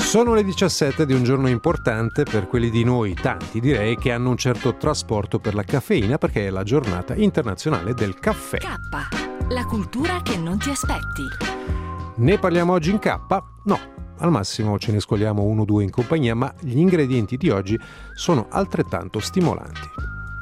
Sono le 17 di un giorno importante per quelli di noi, tanti direi, che hanno un certo trasporto per la caffeina, perché è la giornata internazionale del caffè. K, la cultura che non ti aspetti. Ne parliamo oggi in K? No, al massimo ce ne scogliamo uno o due in compagnia, ma gli ingredienti di oggi sono altrettanto stimolanti.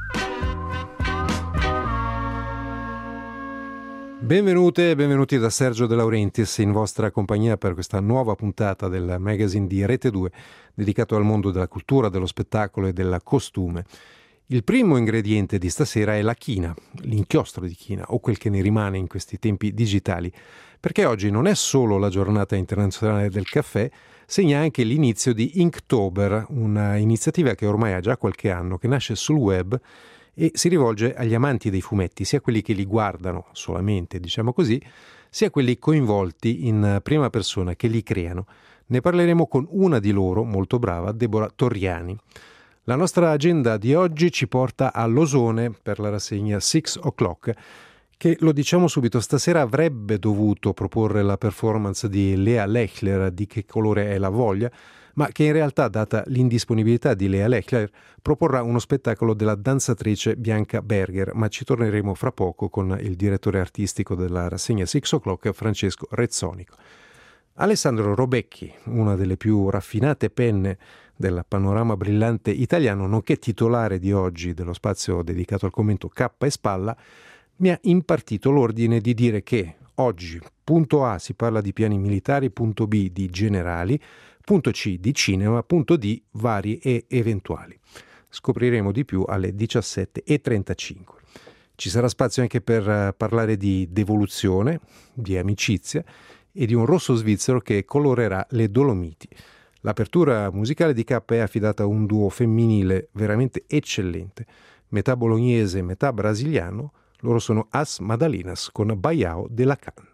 Benvenute e benvenuti da Sergio De Laurentiis in vostra compagnia per questa nuova puntata del magazine di Rete 2 dedicato al mondo della cultura, dello spettacolo e del costume. Il primo ingrediente di stasera è la china, l'inchiostro di china o quel che ne rimane in questi tempi digitali, perché oggi non è solo la giornata internazionale del caffè, segna anche l'inizio di Inktober, una iniziativa che ormai ha già qualche anno, che nasce sul web e si rivolge agli amanti dei fumetti, sia quelli che li guardano solamente, diciamo così, sia quelli coinvolti in prima persona che li creano. Ne parleremo con una di loro, molto brava, Deborah Torriani. La nostra agenda di oggi ci porta a Losone per la rassegna 6 O'Clock, che, lo diciamo subito, stasera avrebbe dovuto proporre la performance di Lea Lechler di Che colore è la voglia, ma che in realtà, data l'indisponibilità di Lea Lechler, proporrà uno spettacolo della danzatrice Bianca Berger, ma ci torneremo fra poco con il direttore artistico della rassegna 6 O'Clock, Francesco Rezzonico. Alessandro Robecchi, una delle più raffinate penne del panorama brillante italiano, nonché titolare di oggi dello spazio dedicato al commento K e Spalla, mi ha impartito l'ordine di dire che oggi, punto A, si parla di piani militari, punto B, di generali, punto C, di cinema, punto D, vari e eventuali. Scopriremo di più alle 17:35. Ci sarà spazio anche per parlare di devoluzione, di amicizia e di un rosso svizzero che colorerà le Dolomiti. L'apertura musicale di K è affidata a un duo femminile veramente eccellente, metà bolognese, metà brasiliano. Loro sono As Madalinas con Baiao de la Can.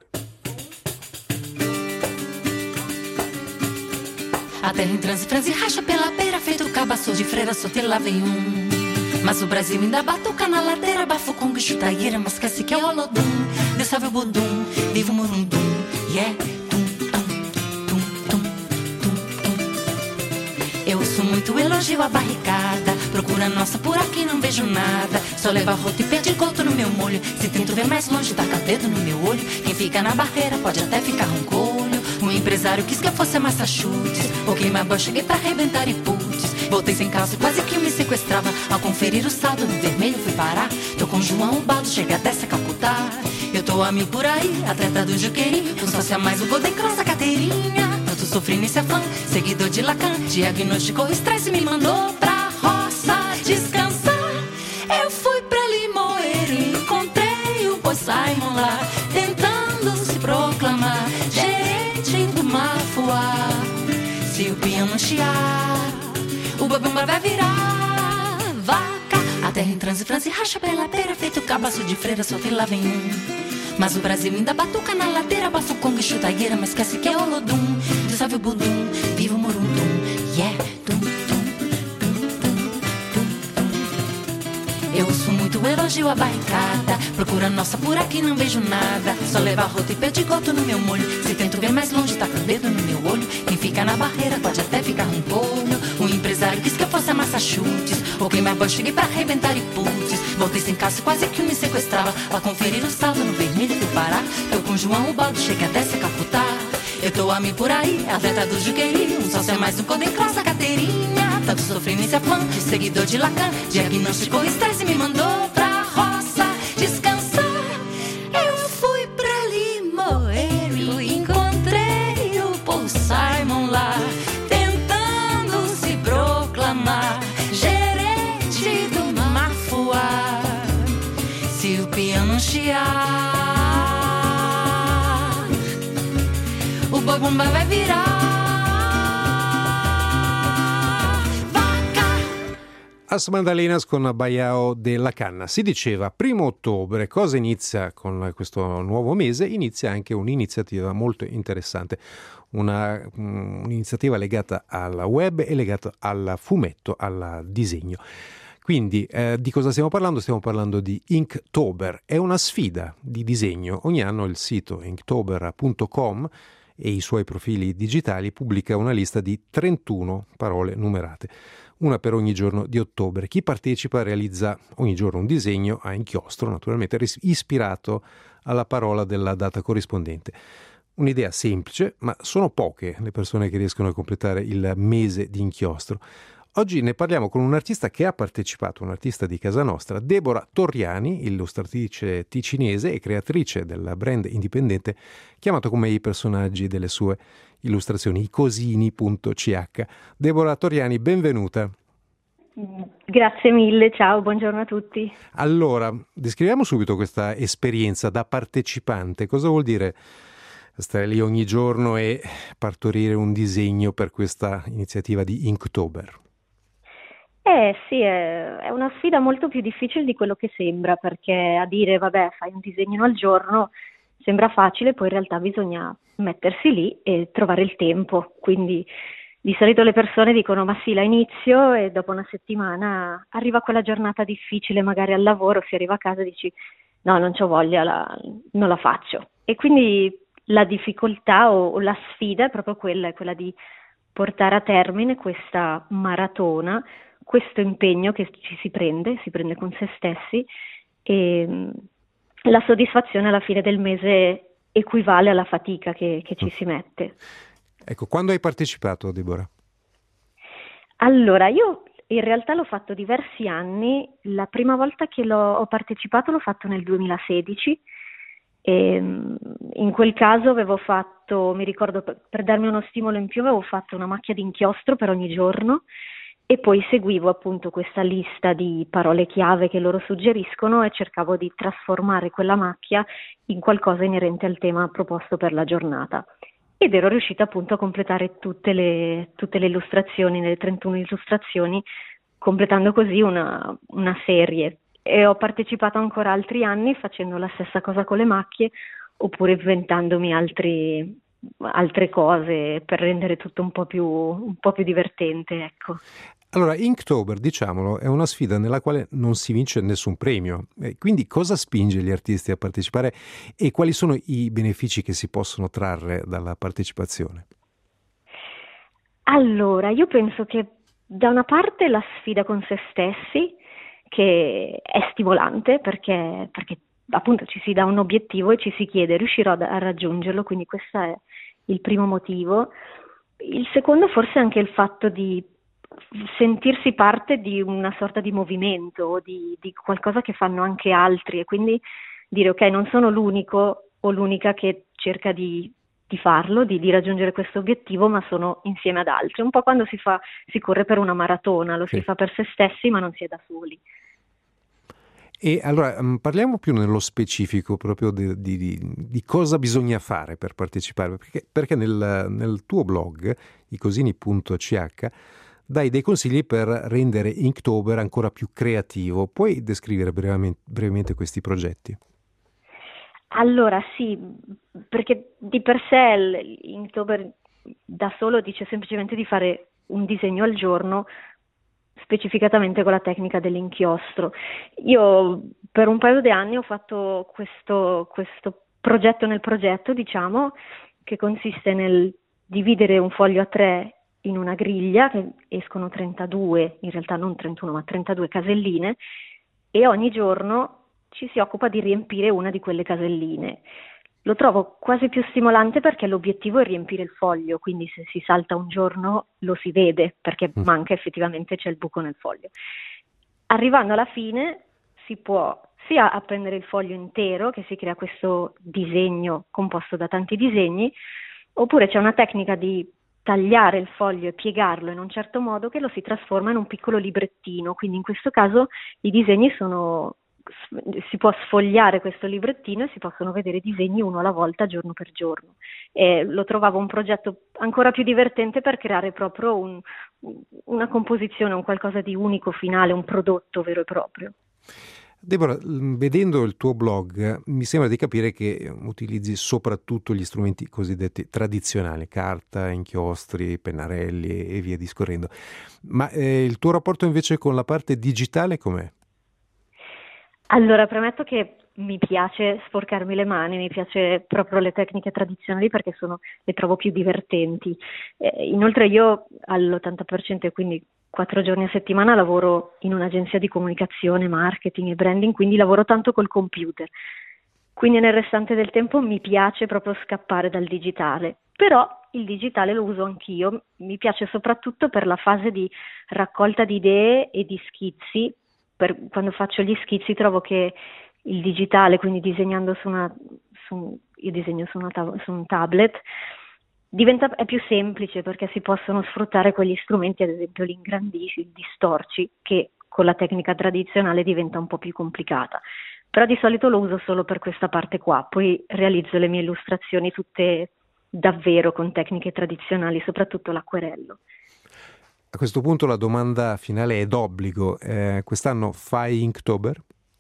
A terra em transe, franze racha pela beira, feito cabaço de freira, solteira lá vem Mas o Brasil ainda batuca na ladeira, bafo com chutaieira, mas esquece que é Olodum. Deus salve o Budum, viva o Murundum, yeah, Eu ouço muito elogio à barricada, procura nossa por aqui não vejo nada. Só leva rota e perdigoto no meu molho, se tento ver mais longe taca dedo no meu olho. Quem fica na barreira pode até ficar roncolho. O empresário quis que eu fosse a Massachusetts, o queima-bom cheguei pra arrebentar e putz. Voltei sem calça, quase que me sequestrava. Ao conferir o saldo no vermelho fui parar. Tô com João Ubaldo, chega dessa Calcutá. Eu tô a mil por aí, atleta do Juqueri, um sócio a mais o Golden Cross da carteirinha. Tanto sofri nesse afã, seguidor de Lacan, diagnosticou estresse e me mandou pra roça descansar. Eu fui pra Limoeiro e encontrei o Boy Simon lá, tentando se proclamar gerente do Mafuá. Se o piano chiar, o babumba vai virar vaca. A terra em transe, franze racha pela beira, feito cabaço de freira, solteiro lá vem Mas o Brasil ainda batuca na ladeira, bafo conga e chutaieira, mas esquece que é Olodum. Deus salve o Budum, viva o Morundum, yeah, Eu ouço muito elogio à barricada, procura nossa por aqui não vejo nada. Só leva rota e perdigoto no meu molho, se tento ver mais longe taca o dedo no meu olho. Quem fica na barreira pode até ficar roncolho. O empresário quis que eu fosse a Massachusetts, ou queima-bom cheguei pra arrebentar e putz. Voltei sem calça, quase que me sequestrava. Ao conferir o saldo no vermelho fui parar. Tô com João Ubaldo, chega até se Calcutá. Eu tô a mim por aí, atleta do Juqueri, um sócio é mais um Golden Cross da carteirinha. Tanto sofri nesse afã, seguidor de Lacan, diagnosticou estresse e me mandou pra roça descansar. Eu fui pra Limoeiro e encontrei o Paul Simon lá, tentando se proclamar gerente do Mafuá. Se o piano chiar, o boi bomba vai virar As Mandalinas con Baiao de la Canna. Si diceva 1 ottobre, cosa inizia con questo nuovo mese? Inizia anche un'iniziativa molto interessante, un'iniziativa legata al web e legata al fumetto, al disegno. Quindi di cosa stiamo parlando? Stiamo parlando di Inktober, è una sfida di disegno. Ogni anno il sito inktober.com e i suoi profili digitali pubblica una lista di 31 parole numerate, una per ogni giorno di ottobre. Chi partecipa realizza ogni giorno un disegno a inchiostro, naturalmente ispirato alla parola della data corrispondente. Un'idea semplice, ma sono poche le persone che riescono a completare il mese di inchiostro. Oggi ne parliamo con un artista che ha partecipato, un artista di casa nostra, Deborah Torriani, illustratrice ticinese e creatrice del brand indipendente chiamato come i personaggi delle sue illustrazioni, i cosini.ch. Deborah Torriani, benvenuta. Grazie mille, ciao, buongiorno a tutti. Allora, descriviamo subito questa esperienza da partecipante. Cosa vuol dire stare lì ogni giorno e partorire un disegno per questa iniziativa di Inktober? Sì, è una sfida molto più difficile di quello che sembra, perché a dire vabbè fai un disegno al giorno sembra facile, poi in realtà bisogna mettersi lì e trovare il tempo. Quindi di solito le persone dicono ma sì, la inizio e dopo una settimana arriva quella giornata difficile, magari al lavoro, si arriva a casa e dici no, non c'ho voglia, non la faccio. E quindi la difficoltà o la sfida è proprio quella, è quella di portare a termine questa maratona, questo impegno che si prende con se stessi, e la soddisfazione alla fine del mese equivale alla fatica che ci si mette. Ecco, quando hai partecipato, Deborah? Allora, io in realtà l'ho fatto diversi anni. La prima volta che ho partecipato l'ho fatto nel 2016 e in quel caso avevo fatto, mi ricordo, per darmi uno stimolo in più avevo fatto una macchia di inchiostro per ogni giorno e poi seguivo appunto questa lista di parole chiave che loro suggeriscono e cercavo di trasformare quella macchia in qualcosa inerente al tema proposto per la giornata. Ed ero riuscita appunto a completare tutte le illustrazioni, le 31 illustrazioni, completando così una serie. E ho partecipato ancora altri anni facendo la stessa cosa con le macchie, oppure inventandomi altre cose per rendere tutto un po' più divertente, ecco. Allora, Inktober, diciamolo, è una sfida nella quale non si vince nessun premio. Quindi cosa spinge gli artisti a partecipare e quali sono i benefici che si possono trarre dalla partecipazione? Allora, io penso che da una parte la sfida con se stessi, che è stimolante perché appunto ci si dà un obiettivo e ci si chiede riuscirò a raggiungerlo, quindi questo è il primo motivo. Il secondo forse è anche il fatto di sentirsi parte di una sorta di movimento o di qualcosa che fanno anche altri e quindi dire ok, non sono l'unico o l'unica che cerca di farlo, di raggiungere questo obiettivo, ma sono insieme ad altri. Un po' quando si corre per una maratona, lo si fa per se stessi ma non si è da soli. E allora parliamo più nello specifico proprio di cosa bisogna fare per partecipare, perché nel tuo blog, icosini.ch, dai dei consigli per rendere Inktober ancora più creativo. Puoi descrivere brevemente questi progetti? Allora sì, perché di per sé Inktober da solo dice semplicemente di fare un disegno al giorno, specificatamente con la tecnica dell'inchiostro. Io per un paio di anni ho fatto questo progetto nel progetto, diciamo, che consiste nel dividere un foglio A3 in una griglia, che escono 32, in realtà non 31, ma 32 caselline, e ogni giorno ci si occupa di riempire una di quelle caselline. Lo trovo quasi più stimolante perché l'obiettivo è riempire il foglio, quindi se si salta un giorno lo si vede perché manca effettivamente, c'è il buco nel foglio. Arrivando alla fine si può sia appendere il foglio intero, che si crea questo disegno composto da tanti disegni, oppure c'è una tecnica di tagliare il foglio e piegarlo in un certo modo che lo si trasforma in un piccolo librettino, quindi in questo caso i disegni si può sfogliare questo librettino e si possono vedere i disegni uno alla volta, giorno per giorno. E lo trovavo un progetto ancora più divertente per creare proprio una composizione, un qualcosa di unico, finale, un prodotto vero e proprio. Deborah, vedendo il tuo blog mi sembra di capire che utilizzi soprattutto gli strumenti cosiddetti tradizionali, carta, inchiostri, pennarelli e via discorrendo. Ma il tuo rapporto invece con la parte digitale com'è? Allora, premetto che mi piace sporcarmi le mani, mi piace proprio le tecniche tradizionali perché le trovo più divertenti. Inoltre io all'80%, quindi 4 giorni a settimana, lavoro in un'agenzia di comunicazione, marketing e branding, quindi lavoro tanto col computer. Quindi nel restante del tempo mi piace proprio scappare dal digitale, però il digitale lo uso anch'io, mi piace soprattutto per la fase di raccolta di idee e di schizzi. Quando faccio gli schizzi trovo che il digitale, quindi disegnando io disegno su un tablet, è più semplice perché si possono sfruttare quegli strumenti, ad esempio l'ingrandisci, il distorci, che con la tecnica tradizionale diventa un po' più complicata. Però di solito lo uso solo per questa parte qua, poi realizzo le mie illustrazioni tutte davvero con tecniche tradizionali, soprattutto l'acquerello. A questo punto la domanda finale è d'obbligo. Quest'anno fai Inktober?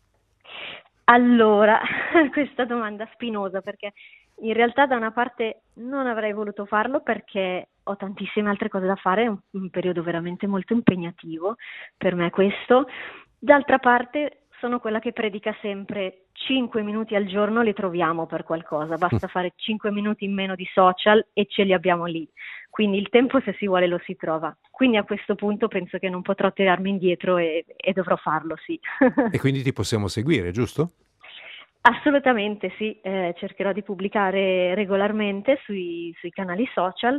Allora, questa domanda spinosa, perché in realtà da una parte non avrei voluto farlo perché ho tantissime altre cose da fare, è un periodo veramente molto impegnativo per me questo. D'altra parte sono quella che predica sempre 5 minuti al giorno li troviamo per qualcosa, basta fare 5 minuti in meno di social e ce li abbiamo lì. Quindi il tempo, se si vuole, lo si trova. Quindi a questo punto penso che non potrò tirarmi indietro e dovrò farlo, sì. E quindi ti possiamo seguire, giusto? Assolutamente sì, cercherò di pubblicare regolarmente sui canali social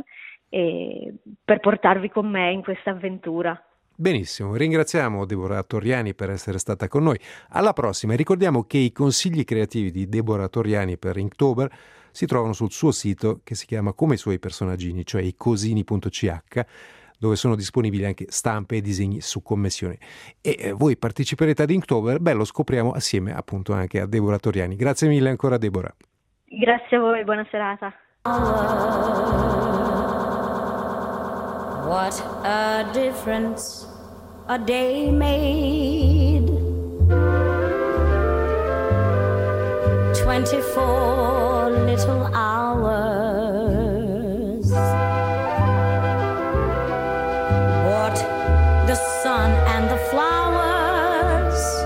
per portarvi con me in questa avventura. Benissimo, ringraziamo Deborah Torriani per essere stata con noi. Alla prossima, e ricordiamo che i consigli creativi di Deborah Torriani per Inktober si trovano sul suo sito che si chiama come i suoi personaggini, cioè icosini.ch, dove sono disponibili anche stampe e disegni su commissione. E voi parteciperete ad Inktober? Beh, lo scopriamo assieme appunto anche a Deborah Torriani. Grazie mille ancora Deborah. Grazie a voi, buona serata. What a difference a day made. 24 little hours. What the sun and the flowers.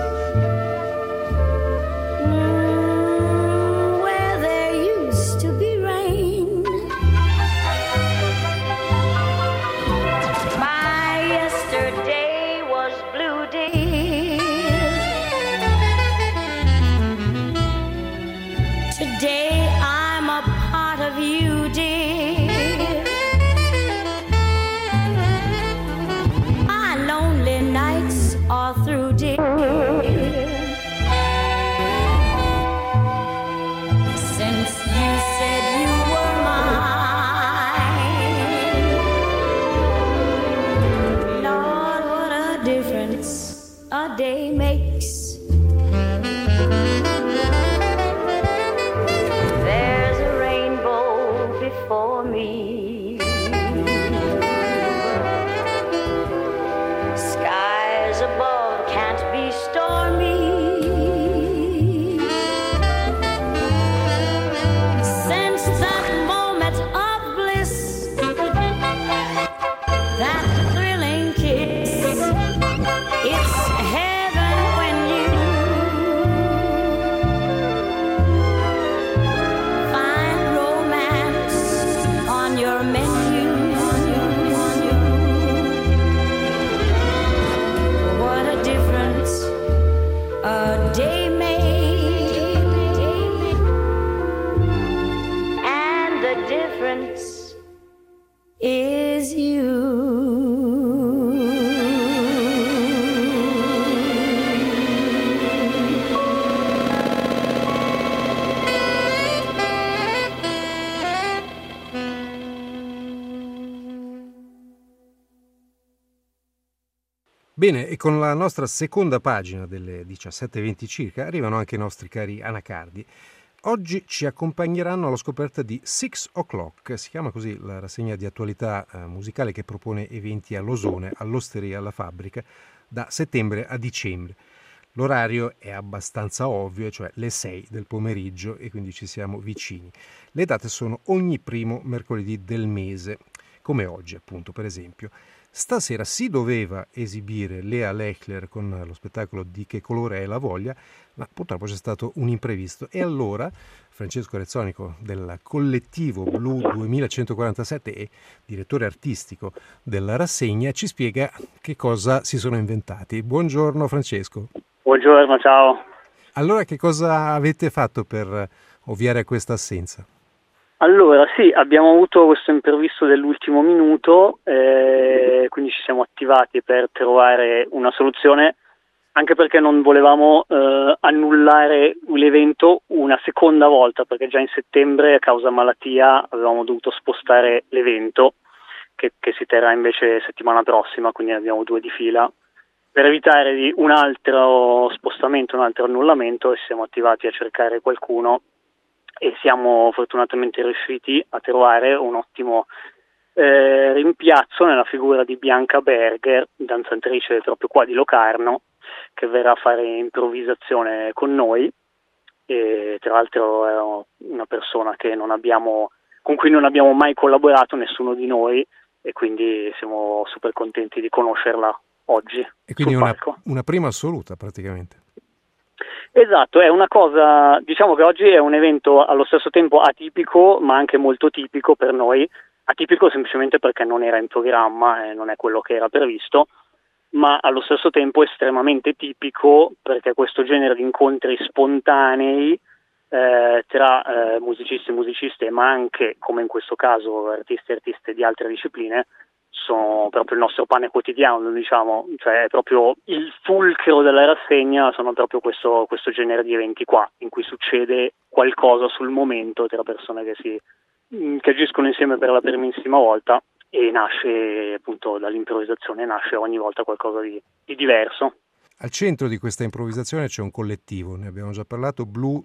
Where there used to be rain. My yesterday was blue, dear. Today I'm a part of you, dear. My lonely nights are through, dear. Since you said you were mine, Lord, what a difference a day makes. There's a rainbow before me. Skies above can't be stormy. Since that moment of bliss, that thrilling kiss, it's heaven when you find romance on your menu. What a difference a day made, and the difference is you. Bene, e con la nostra seconda pagina delle 17:20 circa arrivano anche i nostri cari anacardi. Oggi ci accompagneranno alla scoperta di 6 O'Clock, si chiama così la rassegna di attualità musicale che propone eventi all'Osone, all'Osteria, alla Fabbrica, da settembre a dicembre. L'orario è abbastanza ovvio, cioè le 6 del pomeriggio, e quindi ci siamo vicini. Le date sono ogni primo mercoledì del mese, come oggi appunto per esempio. Stasera si doveva esibire Lea Lechler con lo spettacolo Di che colore è la voglia, ma purtroppo c'è stato un imprevisto. E allora Francesco Rezzonico del collettivo Blu 2147 e direttore artistico della rassegna ci spiega che cosa si sono inventati. Buongiorno Francesco. Buongiorno, ciao. Allora che cosa avete fatto per ovviare a questa assenza? Allora, sì, abbiamo avuto questo imprevisto dell'ultimo minuto, quindi ci siamo attivati per trovare una soluzione, anche perché non volevamo annullare l'evento una seconda volta, perché già in settembre a causa malattia avevamo dovuto spostare l'evento, che si terrà invece settimana prossima, quindi ne abbiamo 2 di fila. Per evitare di un altro spostamento, un altro annullamento, ci siamo attivati a cercare qualcuno e siamo fortunatamente riusciti a trovare un ottimo rimpiazzo nella figura di Bianca Berger, danzatrice proprio qua di Locarno, che verrà a fare improvvisazione con noi, e tra l'altro è una persona con cui non abbiamo mai collaborato nessuno di noi, e quindi siamo super contenti di conoscerla oggi. E quindi una prima assoluta praticamente. Esatto, è una cosa, diciamo che oggi è un evento allo stesso tempo atipico ma anche molto tipico per noi, atipico semplicemente perché non era in programma e non è quello che era previsto, ma allo stesso tempo estremamente tipico perché questo genere di incontri spontanei tra musicisti e musiciste, ma anche, come in questo caso, artisti e artiste di altre discipline, sono proprio il nostro pane quotidiano, diciamo, cioè è proprio il fulcro della rassegna, sono proprio questo genere di eventi qua, in cui succede qualcosa sul momento tra persone che agiscono insieme per la primissima volta, e nasce appunto dall'improvvisazione, nasce ogni volta qualcosa di diverso. Al centro di questa improvvisazione c'è un collettivo, ne abbiamo già parlato, Blu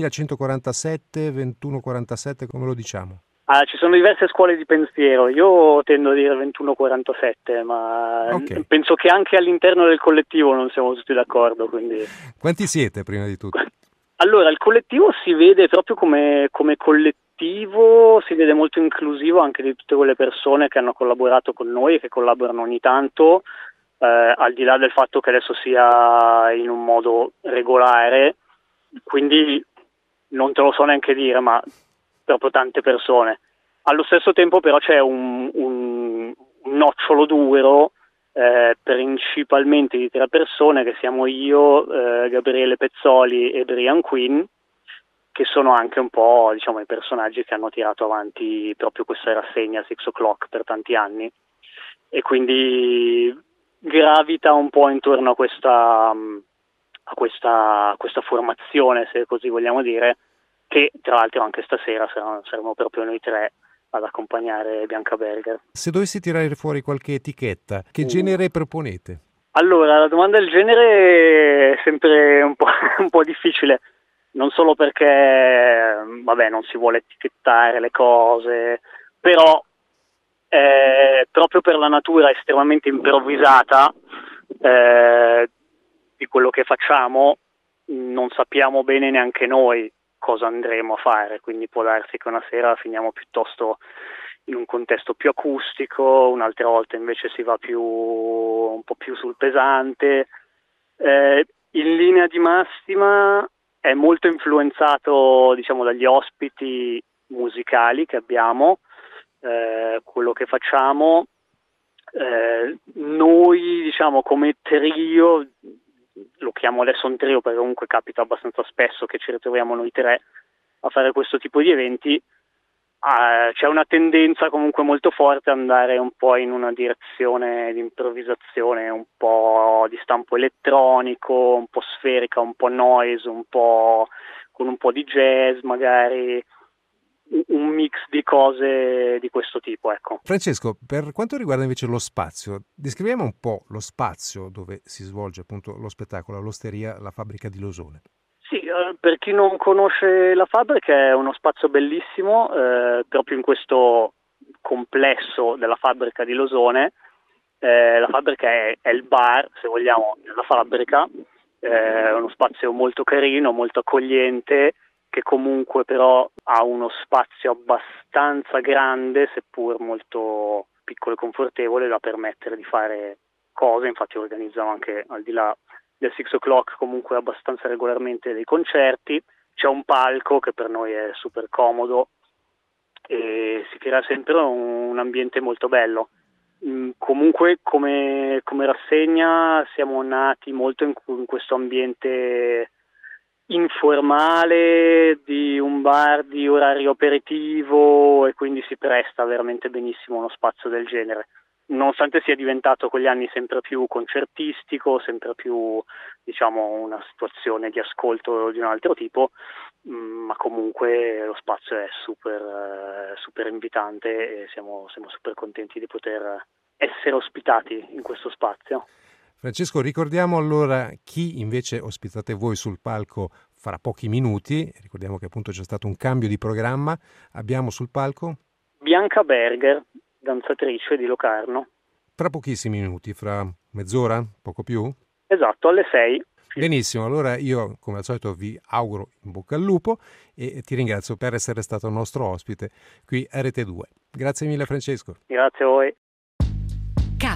2147, 2147, come lo diciamo? Ci sono diverse scuole di pensiero, io tendo a dire 2147, ma okay. Penso che anche all'interno del collettivo non siamo tutti d'accordo. Quindi... Quanti siete prima di tutto? Allora, il collettivo si vede proprio come collettivo, si vede molto inclusivo anche di tutte quelle persone che hanno collaborato con noi e che collaborano ogni tanto, al di là del fatto che adesso sia in un modo regolare, quindi non te lo so neanche dire, ma proprio tante persone. Allo stesso tempo però c'è un nocciolo duro, principalmente di 3 persone, che siamo io, Gabriele Pezzoli e Brian Quinn, che sono anche un po', diciamo, i personaggi che hanno tirato avanti proprio questa rassegna Six O'Clock per tanti anni, e quindi gravita un po' intorno a questa formazione, se così vogliamo dire, che tra l'altro anche stasera saremo proprio noi 3 ad accompagnare Bianca Berger. Se dovessi tirare fuori qualche etichetta, che genere proponete? Allora, la domanda del genere è sempre un po' difficile, non solo perché, non si vuole etichettare le cose, però proprio per la natura estremamente improvvisata di quello che facciamo, non sappiamo bene neanche noi cosa andremo a fare, quindi può darsi che una sera finiamo piuttosto in un contesto più acustico, un'altra volta invece si va un po' più sul pesante. In linea di massima è molto influenzato, diciamo, dagli ospiti musicali che abbiamo, quello che facciamo. Noi, diciamo, come trio, lo chiamo adesso un trio perché comunque capita abbastanza spesso che ci ritroviamo noi 3 a fare questo tipo di eventi, c'è una tendenza comunque molto forte ad andare un po' in una direzione di improvvisazione un po' di stampo elettronico, un po' sferica, un po' noise, un po' con un po' di jazz magari, un mix di cose di questo tipo, ecco. Francesco, per quanto riguarda invece lo spazio, descriviamo un po' lo spazio dove si svolge appunto lo spettacolo all'Osteria La Fabbrica di Losone. Sì, per chi non conosce la fabbrica è uno spazio bellissimo, proprio in questo complesso della fabbrica di Losone. La fabbrica è il bar, se vogliamo, della fabbrica, è uno spazio molto carino, molto accogliente, che comunque però ha uno spazio abbastanza grande, seppur molto piccolo e confortevole da permettere di fare cose. Infatti organizziamo anche, al di là del 6 o'clock, comunque abbastanza regolarmente dei concerti. C'è un palco che per noi è super comodo e si crea sempre un ambiente molto bello. Comunque come rassegna siamo nati molto in questo ambiente informale di un bar di orario aperitivo, e quindi si presta veramente benissimo uno spazio del genere, nonostante sia diventato con gli anni sempre più concertistico, sempre più, diciamo, una situazione di ascolto di un altro tipo, ma comunque lo spazio è super invitante e siamo super contenti di poter essere ospitati in questo spazio. Francesco, ricordiamo allora chi invece ospitate voi sul palco fra pochi minuti. Ricordiamo che appunto c'è stato un cambio di programma. Abbiamo sul palco Bianca Berger, danzatrice di Locarno. Tra pochissimi minuti, fra mezz'ora, poco più? Esatto, alle 6. Benissimo, allora io come al solito vi auguro in bocca al lupo e ti ringrazio per essere stato nostro ospite qui a Rete 2. Grazie mille Francesco. Grazie a voi. K.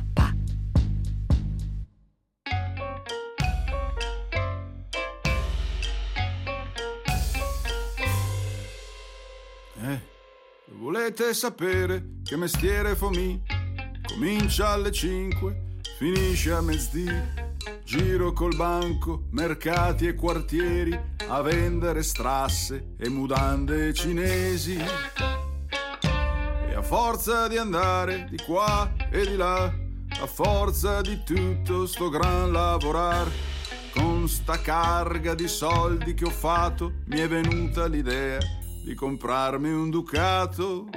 Volete sapere che mestiere fa mi? Comincia alle 5, finisce a mezdì. Giro col banco, mercati e quartieri a vendere strasse e mudande cinesi. E a forza di andare di qua e di là, a forza di tutto sto gran lavorar, con sta carga di soldi che ho fatto, mi è venuta l'idea di comprarmi un Ducato.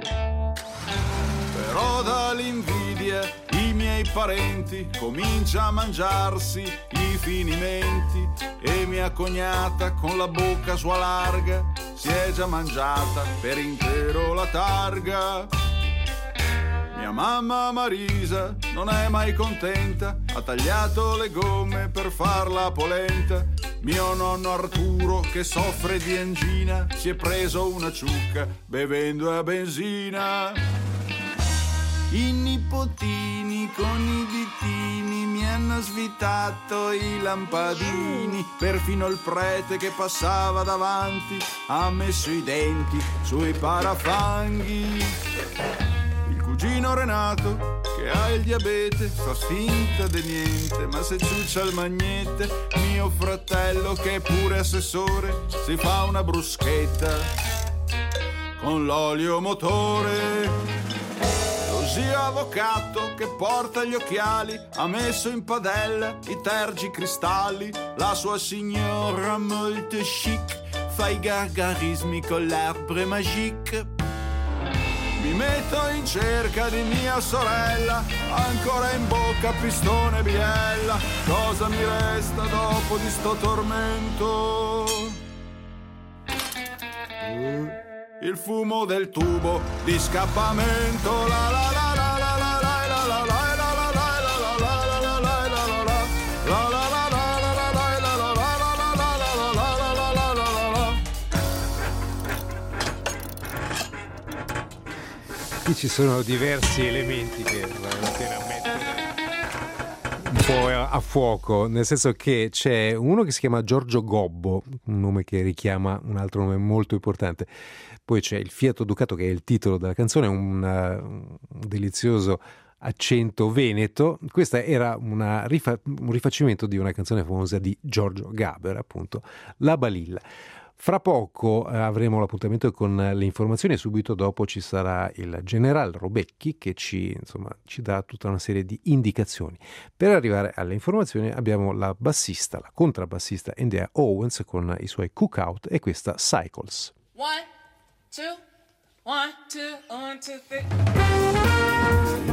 Però dall'invidia i miei parenti comincia a mangiarsi i finimenti, e mia cognata con la bocca sua larga si è già mangiata per intero la targa. Mia mamma Marisa non è mai contenta, ha tagliato le gomme per far la polenta. Mio nonno Arturo, che soffre di angina, si è preso una ciucca bevendo a benzina. I nipotini con i ditini mi hanno svitato i lampadini. Perfino il prete che passava davanti ha messo i denti sui parafanghi. Il cugino Renato, che ha il diabete, fa finta di niente, ma se ciuccia il magnete. Mio fratello, che è pure assessore, si fa una bruschetta con l'olio motore. Lo zio avvocato, che porta gli occhiali, ha messo in padella i tergicristalli. La sua signora molto chic fa i gargarismi con l'arbre magique. Mi metto in cerca di mia sorella, ancora in bocca pistone biella. Cosa mi resta dopo di sto tormento? Il fumo del tubo di scappamento. La la la la la la la la la la la la la la Qui ci sono diversi elementi che vale a mettere un po' a fuoco, nel senso che c'è uno che si chiama Giorgio Gobbo, un nome che richiama un altro nome molto importante. Poi c'è il Fiat Ducato, che è il titolo della canzone, un delizioso accento veneto. Questa era un rifacimento di una canzone famosa di Giorgio Gaber, appunto, La Balilla. Fra poco avremo l'appuntamento con le informazioni e subito dopo ci sarà il general Robecchi che ci dà tutta una serie di indicazioni. Per arrivare alle informazioni abbiamo la contrabbassista Indea Owens con i suoi Cookout e questa Cycles. 1, 2, 1, 2, 1, 2, 3.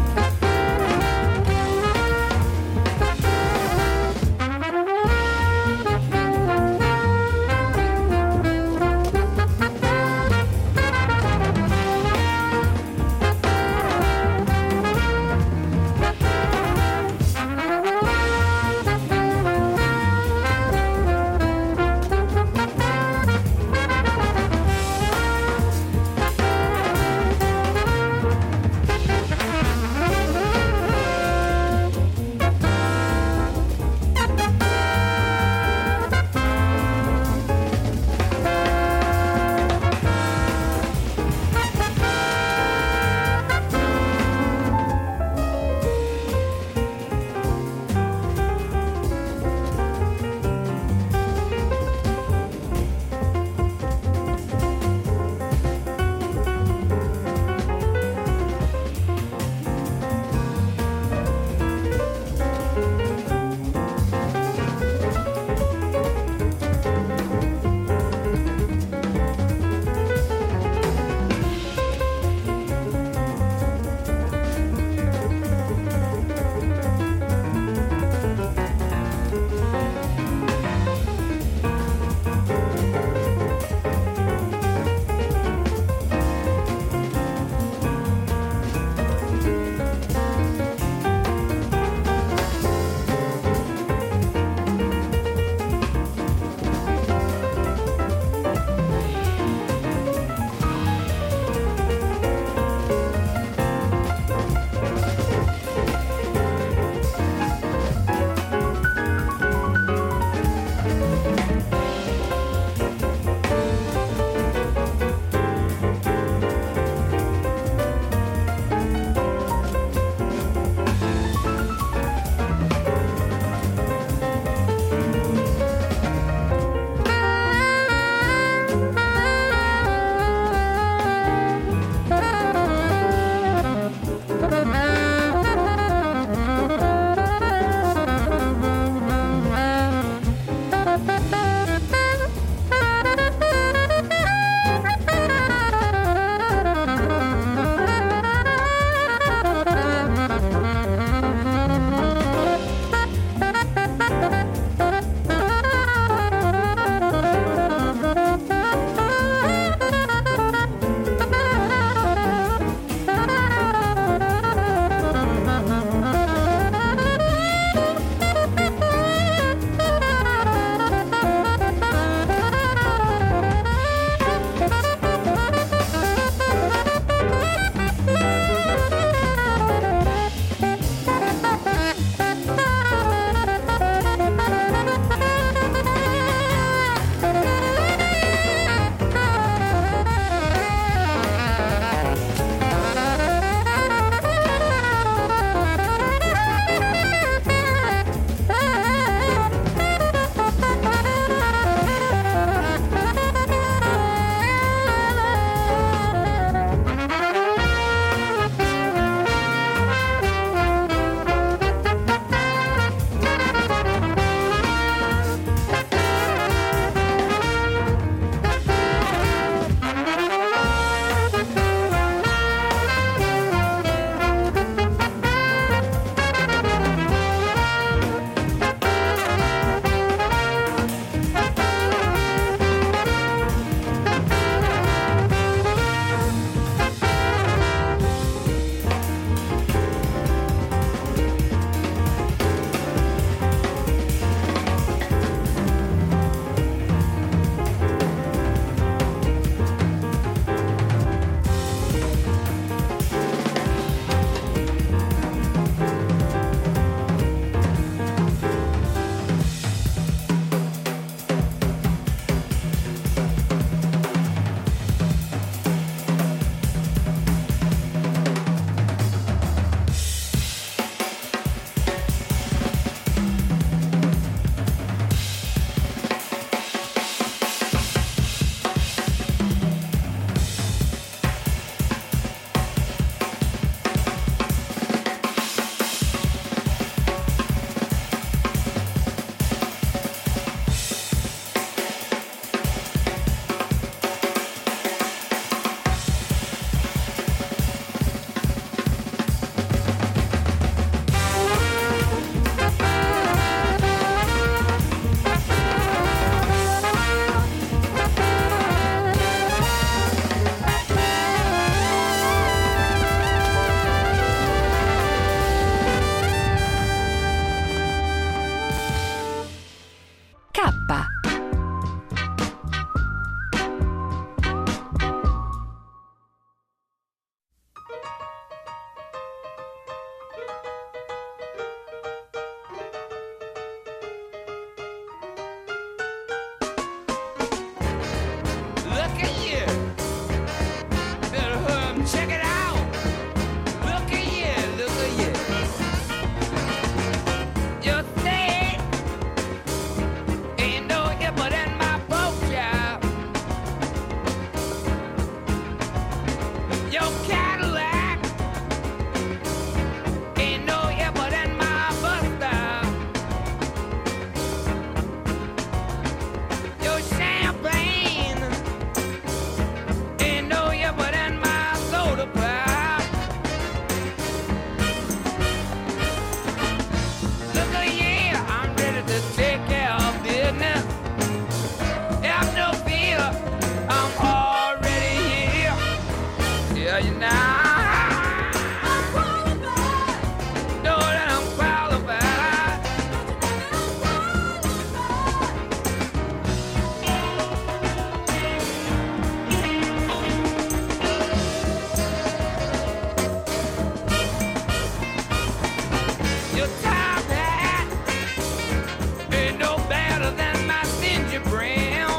Your top hat ain't no better than my ginger brown,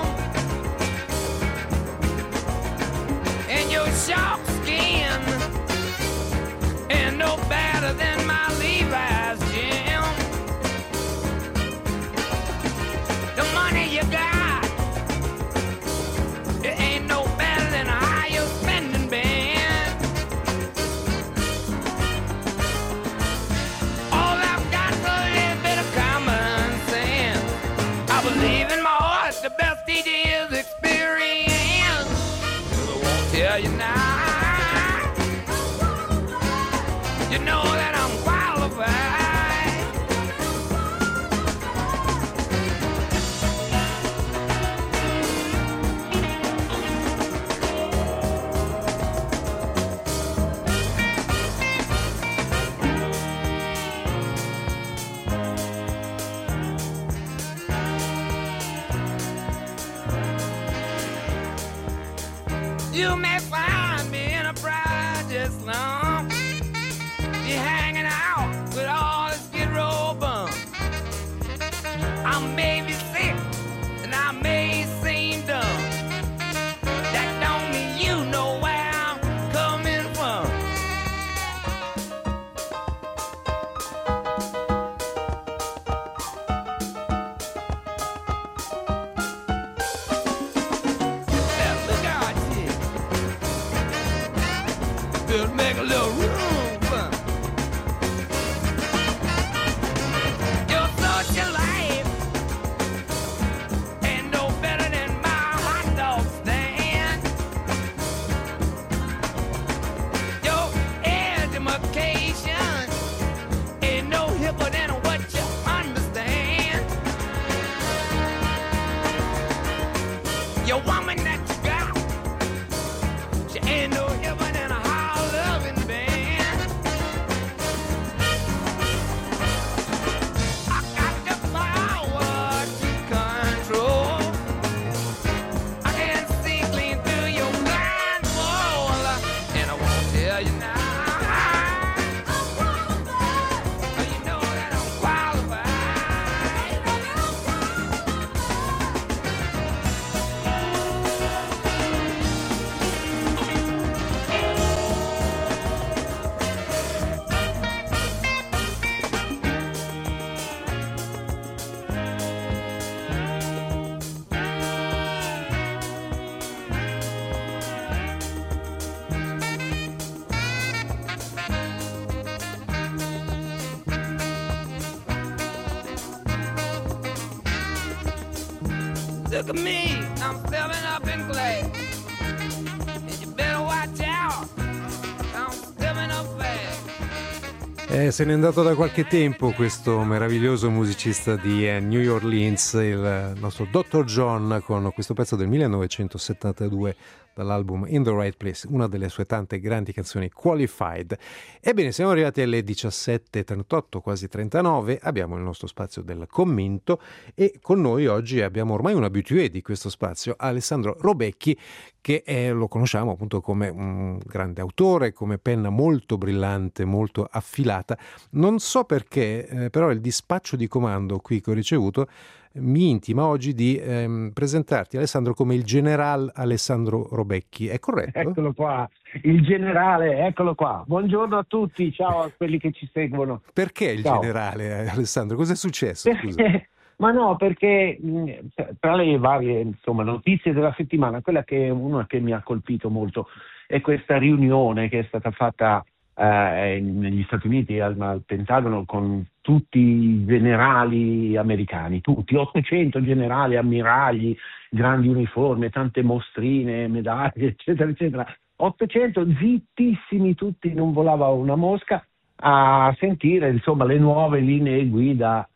and your shark skin ain't no better than my Levi's jam. The money you got, it ain't no better than a higher spending band. All I've got's a little bit of common sense. I believe in my heart, the best teacher is experience. I won't tell you now. You know that I'm qualified. You may find me in a private slum. You're hanging out with all the Skid Row bums. I may be sick and I may seem dumb. That don't mean you know where I'm coming from. Yeah, look out here. We'll make a little room for your social life. Ain't no better than my hot dog stand. Your education ain't no hipper than what you understand. Your woman that you got, she ain't no hipper than a hard loving band. I got the power to control. I can see clean through your blindfold, and I won't tell you now. You know that I'm qualified. Look at me, I'm filling up in glass. And you better watch out, I'm filling up fast. Se n'è andato da qualche tempo questo meraviglioso musicista di New Orleans, il nostro Dr. John, con questo pezzo del 1972 dall'album In the Right Place, una delle sue tante grandi canzoni, Qualified. Ebbene, siamo arrivati alle 17:38, quasi 39, abbiamo il nostro spazio del commento e con noi oggi abbiamo ormai un abitué di questo spazio, Alessandro Robecchi, che lo conosciamo appunto come un grande autore, come penna molto brillante, molto affilata. Non so perché, però il dispaccio di comando qui che ho ricevuto mi intima oggi di presentarti, Alessandro, come il general Alessandro Robecchi. È corretto? Eccolo qua, il generale, eccolo qua. Buongiorno a tutti, ciao a quelli che ci seguono. Perché il generale, Alessandro? Cosa è successo? Scusa. Ma no, perché tra le varie notizie della settimana, una che mi ha colpito molto è questa riunione che è stata fatta negli Stati Uniti al Pentagono con tutti i generali americani, tutti, 800 generali, ammiragli, grandi uniformi, tante mostrine, medaglie, eccetera, eccetera. 800 zittissimi tutti, non volava una mosca, a sentire le nuove linee guida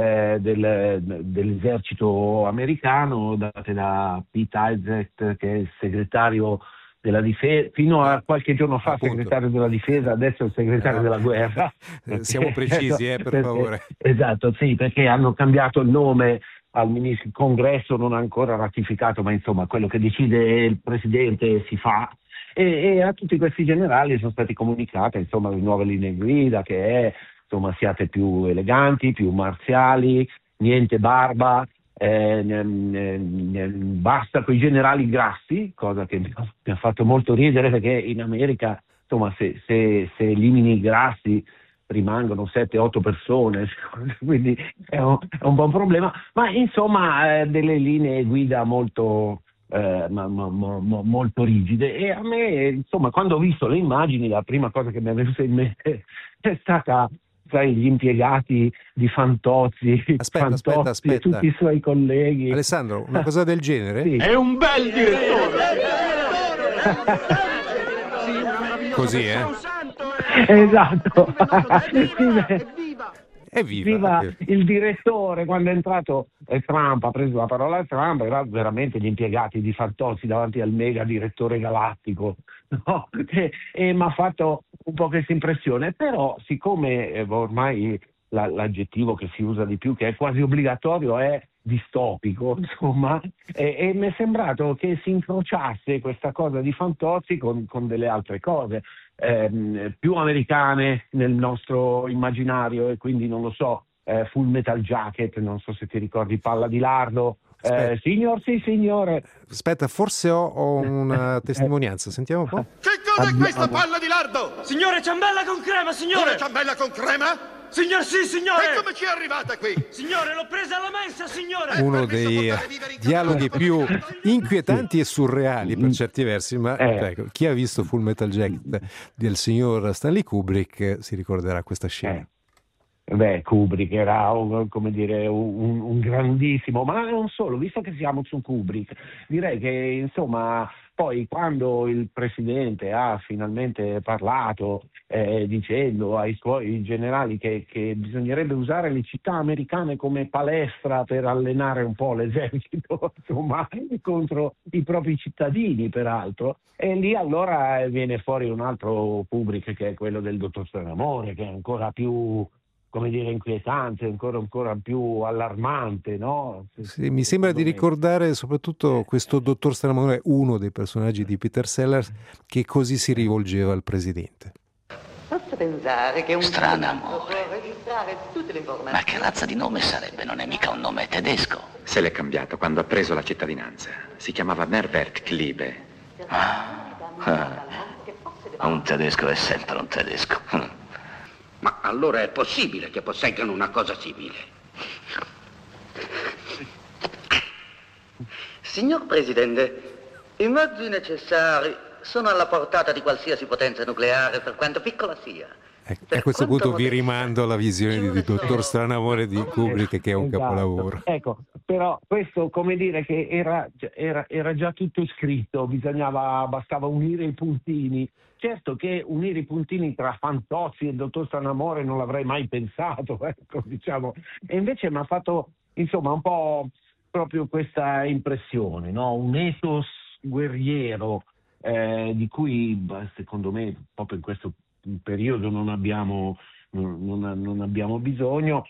dell'esercito americano date da Pete Hegseth, che è il segretario della difesa, fino a qualche giorno fa segretario della difesa, adesso è il segretario della guerra. Siamo precisi, per favore. Esatto, sì, perché hanno cambiato il nome il congresso non ha ancora ratificato, ma insomma quello che decide il presidente si fa, e a tutti questi generali sono state comunicate le nuove linee guida, che è insomma siate più eleganti, più marziali, niente barba, basta con i generali grassi, cosa che mi ha fatto molto ridere, perché in America insomma se elimini i grassi rimangono 7-8 persone, quindi è un buon problema, ma insomma delle linee guida molto molto rigide. E a me, insomma, quando ho visto le immagini, la prima cosa che mi è venuta in mente è stata, sai, gli impiegati di Fantozzi, Aspetta. e tutti i suoi colleghi. Alessandro, una cosa del genere? Sì. È un bel direttore! Così, Esatto. Evviva! Il direttore, quando è entrato Trump, ha preso la parola Trump, era veramente gli impiegati di Fantozzi davanti al mega direttore galattico, no? E mi ha fatto un po' questa impressione, però siccome ormai l'aggettivo che si usa di più, che è quasi obbligatorio, è distopico, insomma, e mi è sembrato che si incrociasse questa cosa di Fantozzi con delle altre cose più americane nel nostro immaginario, e quindi non lo so, Full Metal Jacket, non so se ti ricordi, Palla di Lardo. Signor, sì signore. Aspetta, forse ho una testimonianza, sentiamo un po'. Che cos'è questa Palla di Lardo? Signore, ciambella con crema, signore! Una ciambella con crema? Signor, sì, signore! E come ci è arrivata qui? Signore, l'ho presa alla mensa, signore! Uno dei dialoghi più inquietanti e surreali per certi versi, ma ecco, chi ha visto Full Metal Jacket del signor Stanley Kubrick si ricorderà questa scena. Kubrick era un grandissimo, ma non solo, visto che siamo su Kubrick, direi che insomma poi quando il presidente ha finalmente parlato dicendo ai suoi generali che bisognerebbe usare le città americane come palestra per allenare un po' l'esercito, insomma, contro i propri cittadini peraltro, e lì allora viene fuori un altro Kubrick, che è quello del Dottor Stranamore, che è ancora più, come dire, inquietante, ancora più allarmante, no? Sì, mi sembra di ricordare soprattutto questo Dottor Stranamore, uno dei personaggi di Peter Sellers, che così si rivolgeva al presidente. Posso pensare che un Stranamore. può registrare tutte le informazioni. Ma che razza di nome sarebbe? Non è mica un nome tedesco. Se l'è cambiato quando ha preso la cittadinanza. Si chiamava Norbert Kliebe. Un tedesco è sempre un tedesco. Ma allora è possibile che posseggano una cosa simile? Signor Presidente, i mezzi necessari sono alla portata di qualsiasi potenza nucleare, per quanto piccola sia. A questo punto vi rimando alla visione di Dottor Stranamore di Kubrick, che è un capolavoro. Ecco, però questo, come dire, che era già tutto scritto, bastava unire i puntini. Certo che unire i puntini tra Fantozzi e il Dottor Stranamore non l'avrei mai pensato, ecco, diciamo. E invece mi ha fatto, insomma, un po' proprio questa impressione, no? Un ethos guerriero di cui, secondo me, proprio in questo periodo non abbiamo bisogno,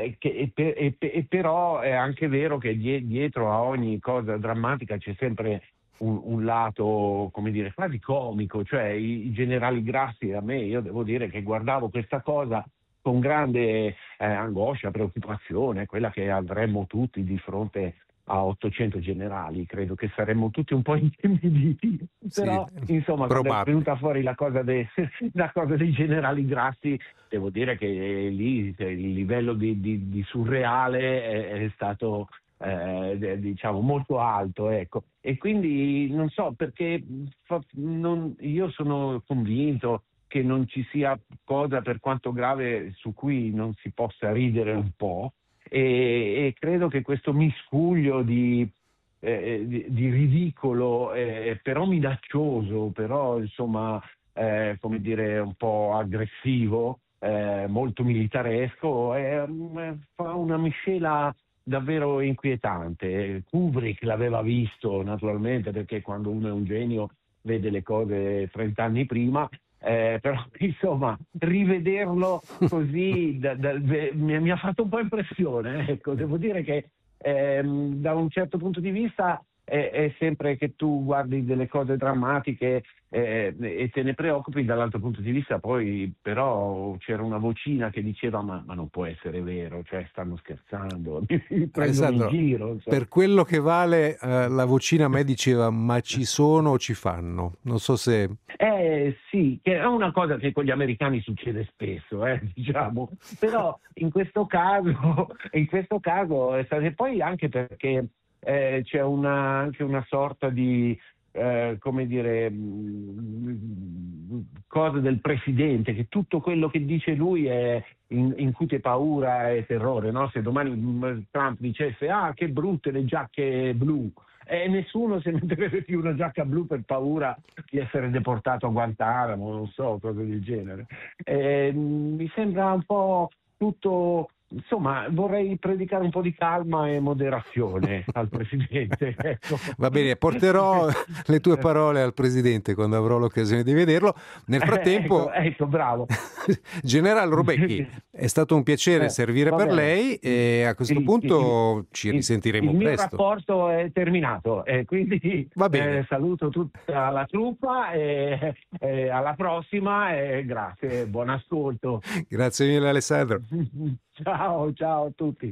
però è anche vero che dietro a ogni cosa drammatica c'è sempre un lato, come dire, quasi comico, cioè i generali grassi. Io devo dire che guardavo questa cosa con grande angoscia, preoccupazione, quella che avremmo tutti di fronte a 800 generali. Credo che saremmo tutti un po' intimiditi, però insomma quando è venuta fuori la cosa dei generali grassi, devo dire che lì il livello di surreale è stato diciamo molto alto, ecco. E quindi non so perché io sono convinto che non ci sia cosa, per quanto grave, su cui non si possa ridere un po', e credo che questo miscuglio di ridicolo, però minaccioso, però insomma come dire un po' aggressivo, molto militaresco, fa una miscela davvero inquietante. Kubrick l'aveva visto naturalmente, perché quando uno è un genio vede le cose 30 anni prima, però insomma rivederlo così mi ha fatto un po' impressione, ecco. Devo dire che da un certo punto di vista è sempre che tu guardi delle cose drammatiche e te ne preoccupi. Dall'altro punto di vista poi però c'era una vocina che diceva ma non può essere vero, cioè stanno scherzando, mi prendono in giro, insomma. Per quello che vale la vocina a me diceva ma ci sono o ci fanno, non so se... Sì, che è una cosa che con gli americani succede spesso, diciamo, però in questo caso è stato, e poi anche perché c'è anche una sorta di come dire, cosa del presidente, che tutto quello che dice lui è incute paura e terrore, no? Se domani Trump dicesse che brutte le giacche blu, nessuno se ne metterebbe più una giacca blu per paura di essere deportato a Guantanamo, non so, cose del genere. Mi sembra un po' tutto... Insomma, vorrei predicare un po' di calma e moderazione al Presidente. Ecco. Va bene, porterò le tue parole al Presidente quando avrò l'occasione di vederlo. Nel frattempo, ecco, bravo. General Rubecchi, è stato un piacere servire per lei e a questo punto ci risentiremo presto. Il mio rapporto è terminato, quindi va bene. Saluto tutta la truppa e alla prossima e grazie, buon ascolto. Grazie mille Alessandro. Ciao a tutti.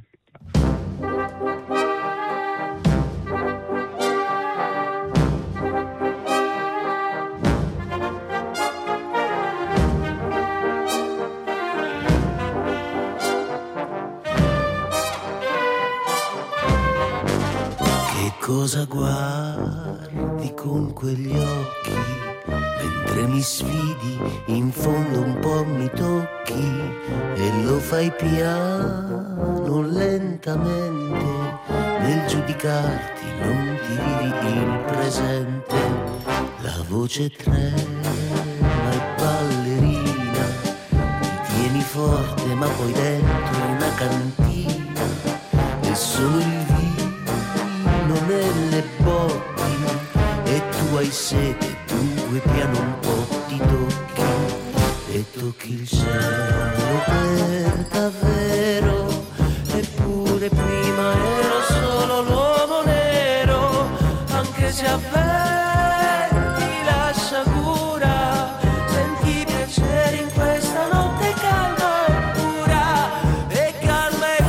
Che cosa guardi con quegli occhi? Mentre mi sfidi, in fondo un po' mi tocchi e lo fai piano, lentamente, nel giudicarti non ti vivi il presente, la voce trema e ballerina, ti tieni forte ma poi dentro una cantina e solo il vino nelle botti e tu hai sete. Dunque piano un po' ti tocchi e tocchi il cielo per davvero, eppure prima ero solo l'uomo nero, anche se avverti la sciagura, senti piacere in questa notte calma e pura, e calma e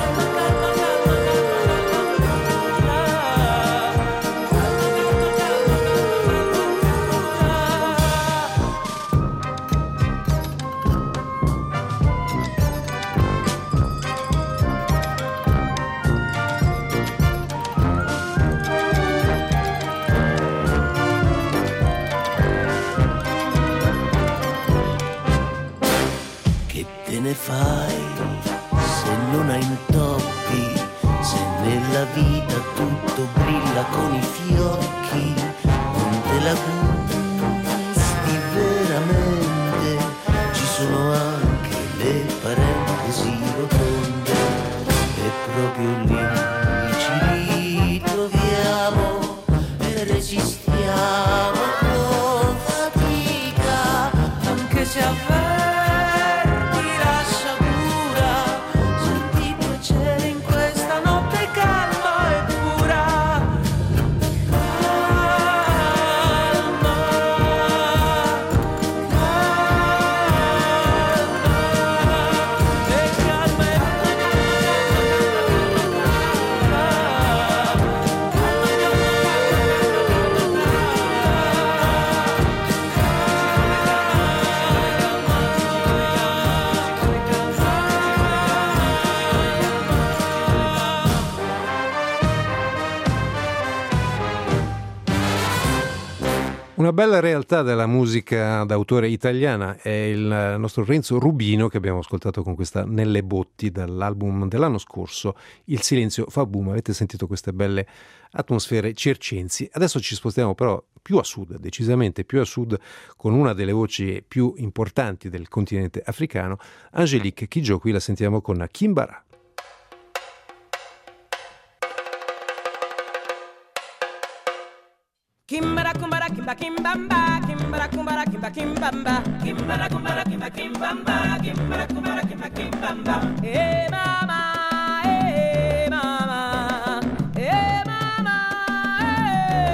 ne fai se non hai intoppi, se nella vita tutto brilla con i fiocchi, non te la gusti veramente, ci sono anche le parentesi rotonde e proprio lì ci ritroviamo e resistiamo con fatica, anche se avverti Una bella realtà della musica d'autore italiana è il nostro Renzo Rubino, che abbiamo ascoltato con questa Nelle botti dall'album dell'anno scorso Il silenzio fa boom. Avete sentito queste belle atmosfere circensi. Adesso ci spostiamo però più a sud, decisamente più a sud, con una delle voci più importanti del continente africano, Angélique Kidjo. Qui la sentiamo con Kimbara. Kimbara kumbara kimba kimbamba, kimbara kumbara kimba kimbamba, kimbara kumbara kimba kimbamba, kimbara kumbara kimba kimbamba. Eh mama, eh mama, eh mama, eh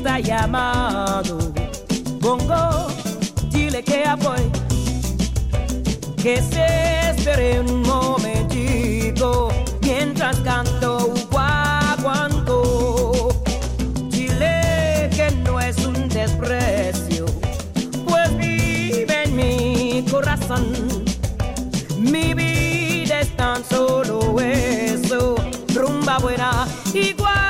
está llamando. Bongo, dile que voy, que se espere un momentito mientras canto guaguancó. Dile que no es un desprecio, pues vive en mi corazón. Mi vida es tan solo eso, rumba buena y guaguancó.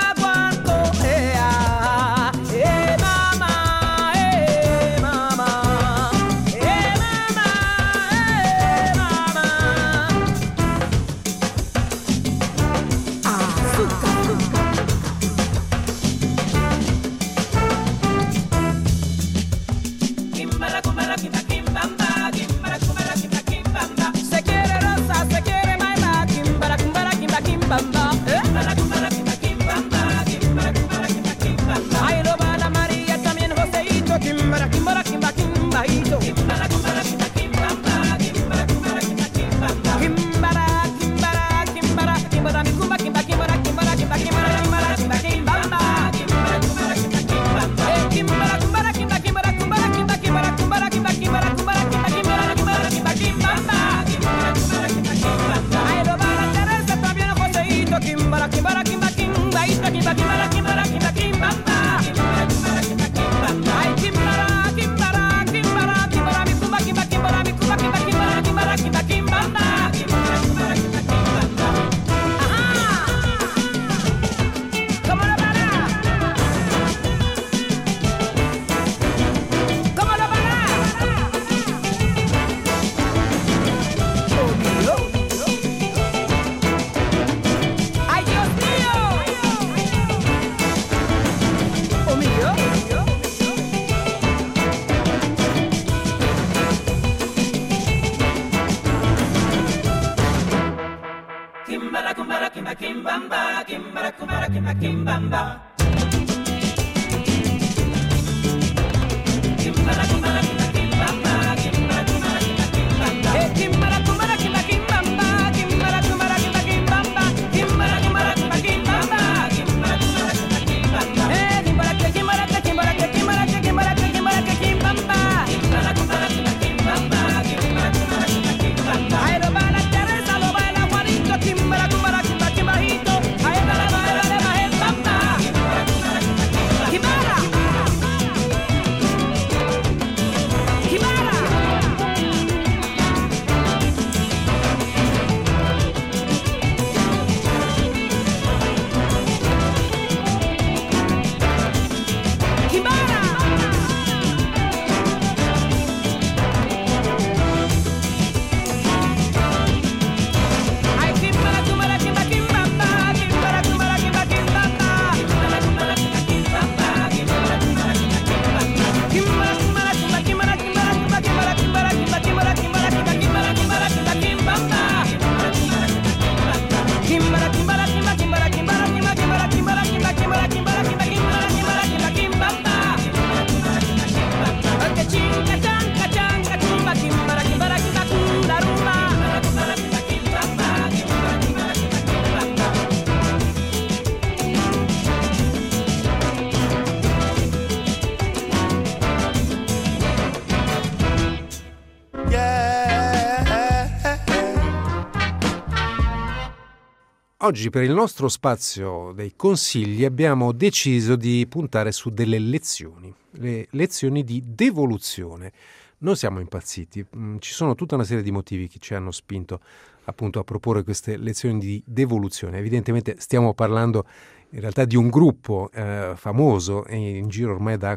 Oggi per il nostro spazio dei consigli abbiamo deciso di puntare su delle lezioni, le lezioni di devoluzione. Non siamo impazziti, ci sono tutta una serie di motivi che ci hanno spinto appunto a proporre queste lezioni di devoluzione. Evidentemente stiamo parlando in realtà di un gruppo famoso e in giro ormai da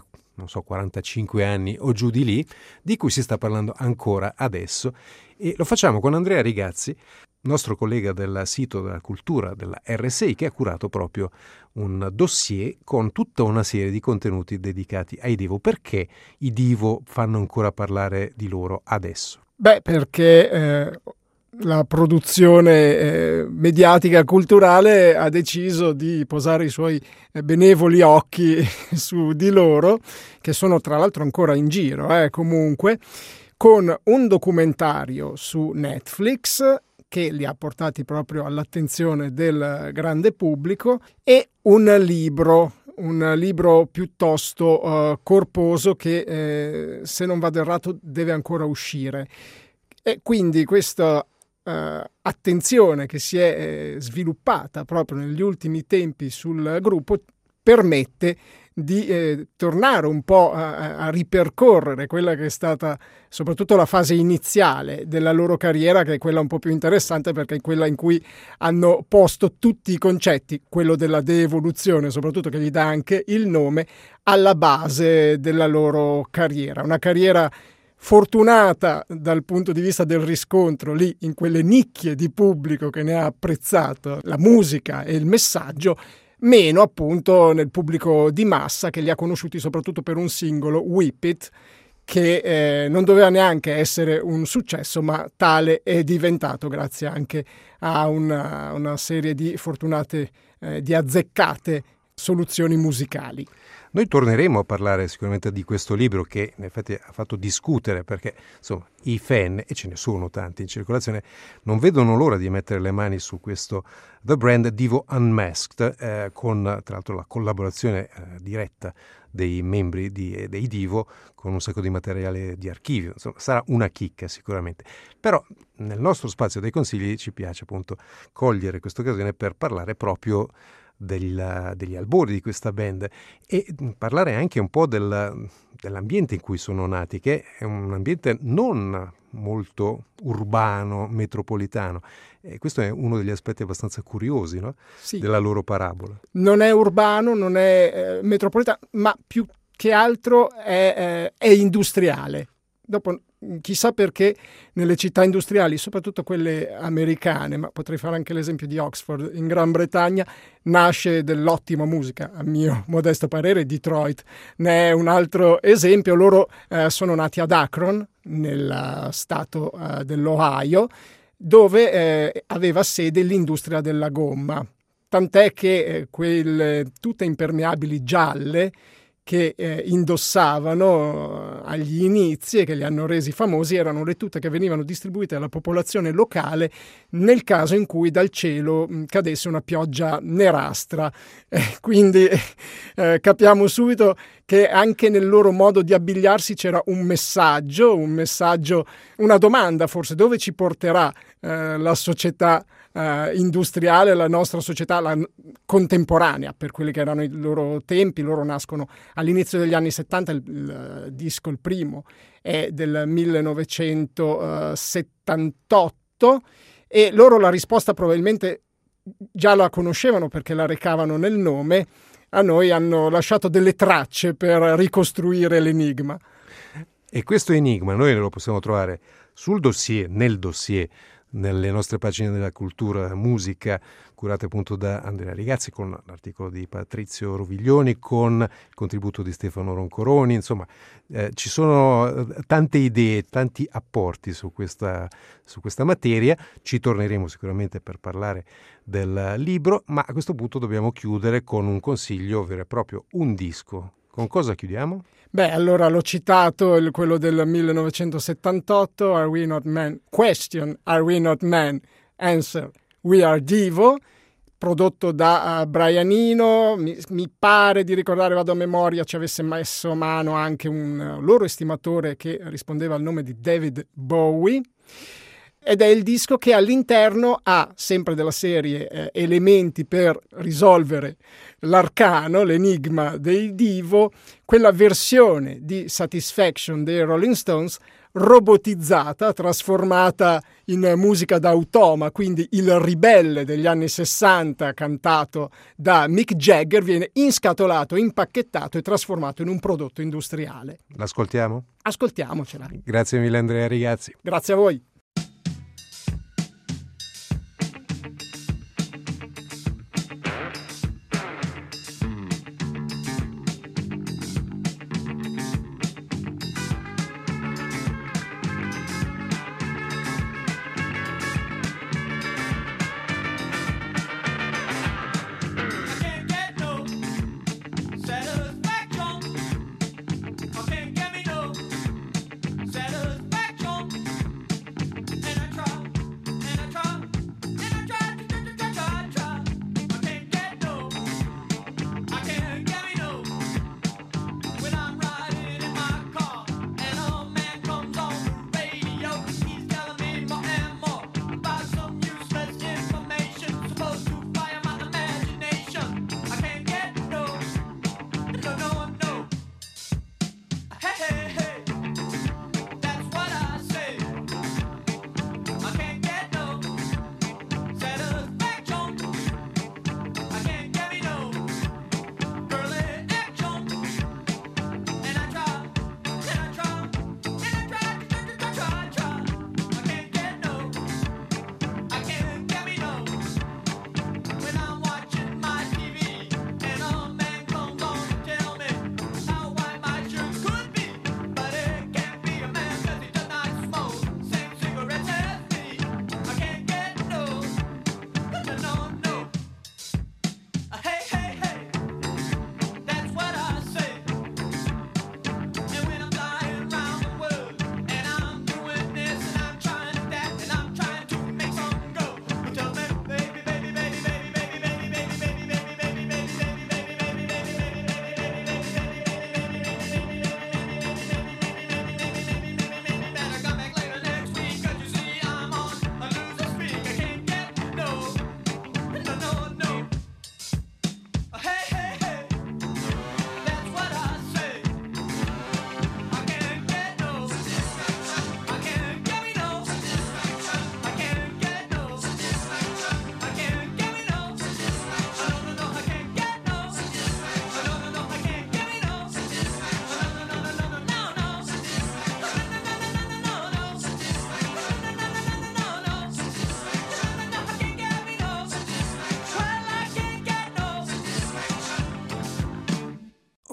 45 anni o giù di lì, di cui si sta parlando ancora adesso, e lo facciamo con Andrea Rigazzi, nostro collega del sito della cultura della RSI, che ha curato proprio un dossier con tutta una serie di contenuti dedicati ai Divo. Perché i Divo fanno ancora parlare di loro adesso? Beh, perché la produzione mediatica culturale ha deciso di posare i suoi benevoli occhi su di loro, che sono tra l'altro ancora in giro, comunque, con un documentario su Netflix che li ha portati proprio all'attenzione del grande pubblico, e un libro un libro piuttosto corposo che, se non vado errato, deve ancora uscire. E quindi questa attenzione che si è sviluppata proprio negli ultimi tempi sul gruppo permette di tornare un po' a ripercorrere quella che è stata soprattutto la fase iniziale della loro carriera, che è quella un po' più interessante perché è quella in cui hanno posto tutti i concetti, quello della de-evoluzione soprattutto, che gli dà anche il nome, alla base della loro carriera. Una carriera fortunata dal punto di vista del riscontro lì in quelle nicchie di pubblico che ne ha apprezzato la musica e il messaggio, meno appunto nel pubblico di massa che li ha conosciuti soprattutto per un singolo, Whip It, che non doveva neanche essere un successo, ma tale è diventato grazie anche a una serie di fortunate, di azzeccate soluzioni musicali. Noi torneremo a parlare sicuramente di questo libro che in effetti ha fatto discutere, perché insomma i fan, e ce ne sono tanti in circolazione, non vedono l'ora di mettere le mani su questo The Brand Divo Unmasked, con tra l'altro la collaborazione diretta dei membri dei Divo, con un sacco di materiale di archivio. Insomma, sarà una chicca sicuramente. Però nel nostro spazio dei consigli ci piace appunto cogliere questa occasione per parlare proprio degli albori di questa band e parlare anche un po' dell'ambiente in cui sono nati, che è un ambiente non molto urbano, metropolitano, e questo è uno degli aspetti abbastanza curiosi, no? Sì. Della loro parabola. Non è urbano, non è metropolitano, ma più che altro è industriale. Dopo chissà perché nelle città industriali, soprattutto quelle americane, ma potrei fare anche l'esempio di Oxford in Gran Bretagna, nasce dell'ottima musica, a mio modesto parere. Detroit ne è un altro esempio. Loro sono nati ad Akron, nel stato dell'Ohio, dove aveva sede l'industria della gomma, tant'è che quelle tutte impermeabili gialle che indossavano agli inizi e che li hanno resi famosi erano le tute che venivano distribuite alla popolazione locale nel caso in cui dal cielo cadesse una pioggia nerastra. Quindi capiamo subito che anche nel loro modo di abbigliarsi c'era un messaggio, una domanda forse: dove ci porterà la società industriale, la nostra società contemporanea, per quelli che erano i loro tempi. Loro nascono all'inizio degli anni 70, il disco, il primo, è del 1978 e loro la risposta probabilmente già la conoscevano perché la recavano nel nome. A noi hanno lasciato delle tracce per ricostruire l'enigma. E questo enigma noi lo possiamo trovare nel dossier nelle nostre pagine della cultura musica, curate appunto da Andrea Rigazzi, con l'articolo di Patrizio Roviglioni, con il contributo di Stefano Roncoroni. Insomma, ci sono tante idee, tanti apporti su questa materia. Ci torneremo sicuramente per parlare del libro, ma a questo punto dobbiamo chiudere con un consiglio vero e proprio, un disco. Con cosa chiudiamo? Beh, allora l'ho citato, quello del 1978, Are We Not Men? Question, Are We Not Men? Answer, We Are Divo, prodotto da Brian Eno. Mi pare di ricordare, vado a memoria, ci avesse messo mano anche un loro estimatore che rispondeva al nome di David Bowie. Ed è il disco che all'interno ha, sempre della serie, elementi per risolvere l'arcano, l'enigma dei Divo, quella versione di Satisfaction dei Rolling Stones robotizzata, trasformata in musica d'automa, quindi il ribelle degli anni 60 cantato da Mick Jagger viene inscatolato, impacchettato e trasformato in un prodotto industriale. L'ascoltiamo? Ascoltiamocela. Grazie mille Andrea Rigazzi. Grazie a voi.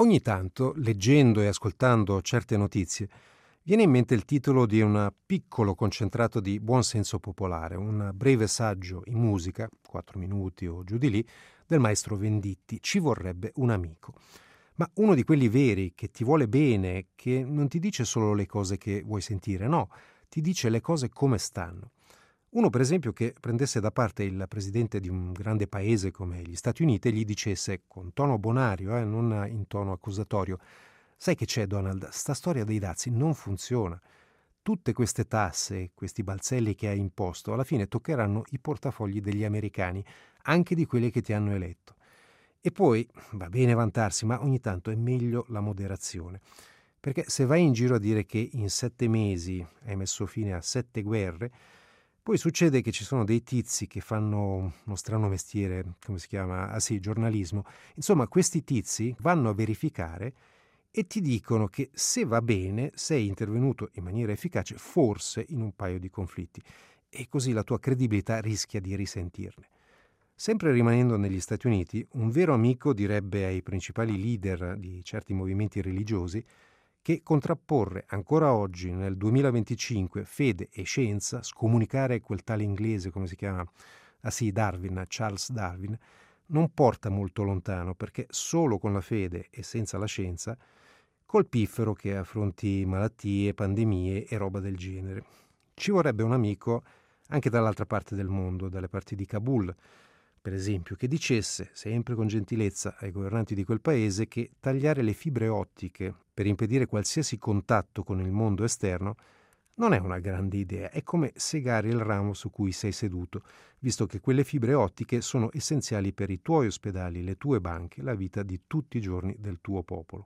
Ogni tanto, leggendo e ascoltando certe notizie, viene in mente il titolo di un piccolo concentrato di buonsenso popolare, un breve saggio in musica, 4 minuti o giù di lì, del maestro Venditti, Ci vorrebbe un amico. Ma uno di quelli veri, che ti vuole bene, che non ti dice solo le cose che vuoi sentire, no, ti dice le cose come stanno. Uno, per esempio, che prendesse da parte il presidente di un grande paese come gli Stati Uniti e gli dicesse, con tono bonario, non in tono accusatorio: sai che c'è, Donald, sta storia dei dazi non funziona. Tutte queste tasse, questi balzelli che hai imposto, alla fine toccheranno i portafogli degli americani, anche di quelli che ti hanno eletto. E poi va bene vantarsi, ma ogni tanto è meglio la moderazione. Perché se vai in giro a dire che in 7 mesi hai messo fine a 7 guerre, poi succede che ci sono dei tizi che fanno uno strano mestiere, come si chiama? Ah sì, giornalismo. Insomma, questi tizi vanno a verificare e ti dicono che se va bene sei intervenuto in maniera efficace forse in un paio di conflitti e così la tua credibilità rischia di risentirne. Sempre rimanendo negli Stati Uniti, un vero amico direbbe ai principali leader di certi movimenti religiosi che contrapporre ancora oggi, nel 2025, fede e scienza, scomunicare quel tale inglese, come si chiama? Ah sì, Darwin, Charles Darwin, non porta molto lontano, perché solo con la fede e senza la scienza colpifero che affronti malattie, pandemie e roba del genere. Ci vorrebbe un amico anche dall'altra parte del mondo, dalle parti di Kabul, per esempio, che dicesse, sempre con gentilezza, ai governanti di quel paese che tagliare le fibre ottiche per impedire qualsiasi contatto con il mondo esterno non è una grande idea, è come segare il ramo su cui sei seduto, visto che quelle fibre ottiche sono essenziali per i tuoi ospedali, le tue banche, la vita di tutti i giorni del tuo popolo.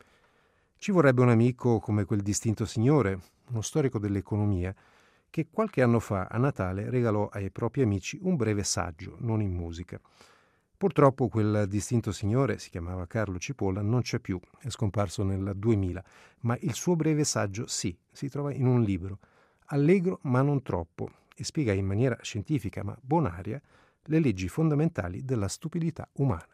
Ci vorrebbe un amico come quel distinto signore, uno storico dell'economia, che qualche anno fa a Natale regalò ai propri amici un breve saggio, non in musica. Purtroppo quel distinto signore, si chiamava Carlo Cipolla, non c'è più, è scomparso nel 2000, ma il suo breve saggio sì, si trova in un libro, allegro ma non troppo, e spiega in maniera scientifica ma bonaria le leggi fondamentali della stupidità umana.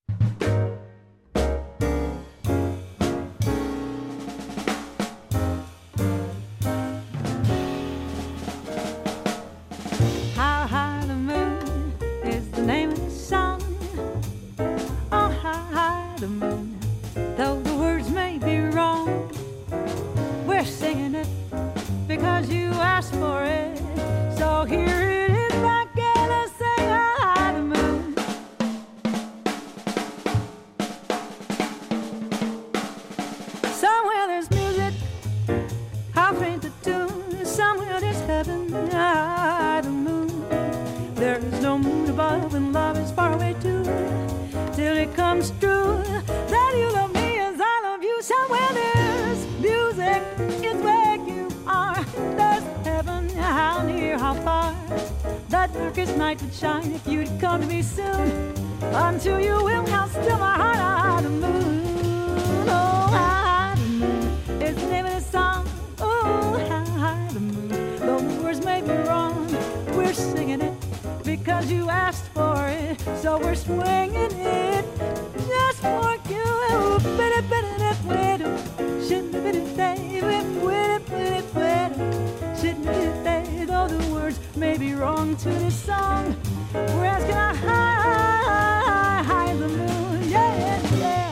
Darkest night would shine if you'd come to me soon. Until you will, how still my heart I hide the moon. Oh, hide the moon is the name of the song. Oh, hide the moon. Though the words may be wrong, we're singing it because you asked for it. So we're swinging it just for you. Though the words may be wrong to this song, we're asking hide the moon, yeah, yeah.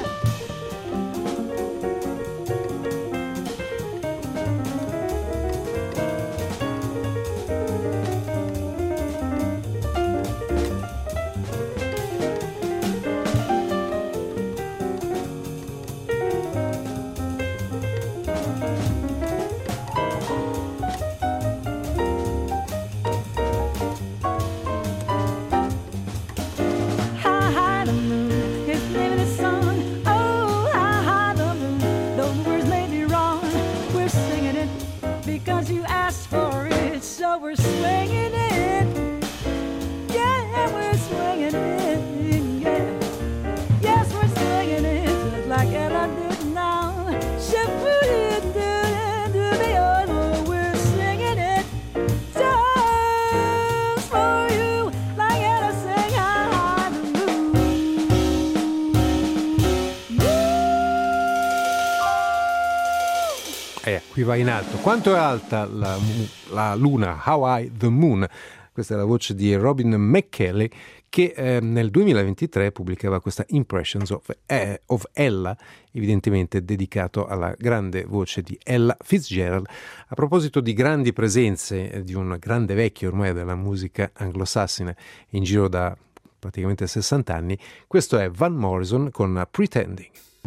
Qui va in alto. Quanto è alta la luna? How High the Moon? Questa è la voce di Robin McKelley, che nel 2023 pubblicava questa Impressions of Ella, evidentemente dedicato alla grande voce di Ella Fitzgerald. A proposito di grandi presenze di un grande vecchio ormai della musica anglosassone in giro da praticamente 60 anni, questo è Van Morrison con Pretending.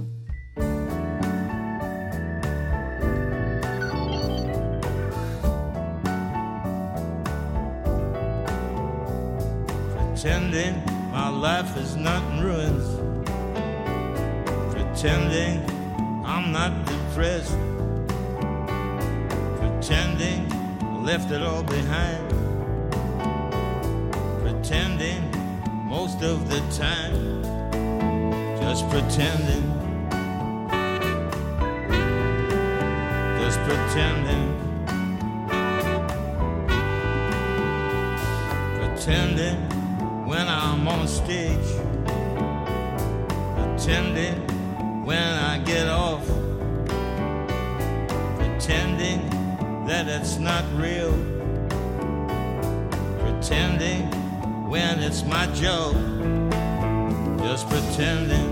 Pretending my life is not in ruins. Pretending I'm not depressed. Pretending I left it all behind. Pretending most of the time. Just pretending. Just pretending. Pretending when I'm on stage, pretending when I get off, pretending that it's not real, pretending when it's my job, just pretending,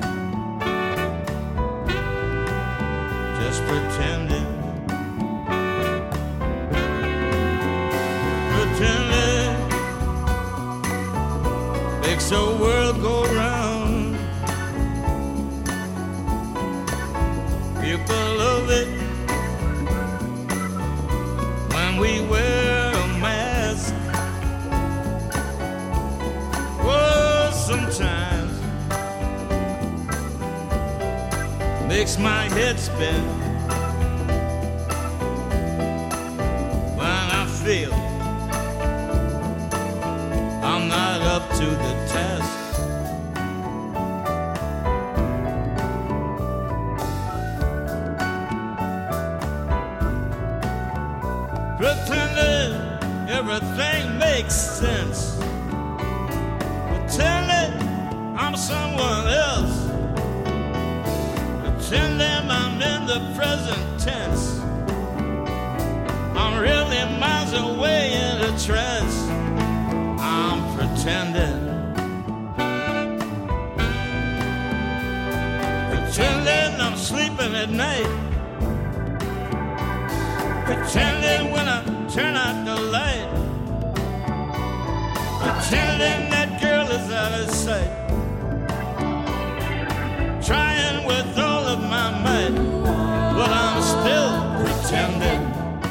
just pretending, pretending makes the world go round. People love it when we wear a mask. Oh, sometimes makes my head spin when I feel I'm not up to the task. Pretending everything makes sense. Pretending I'm someone else. Pretending I'm in the present tense. I'm really miles away in a trance. I'm pretending. Pretending I'm sleeping at night. Pretending when I turn out the light. Pretending that girl is out of sight. Trying with all of my might, but I'm still pretending.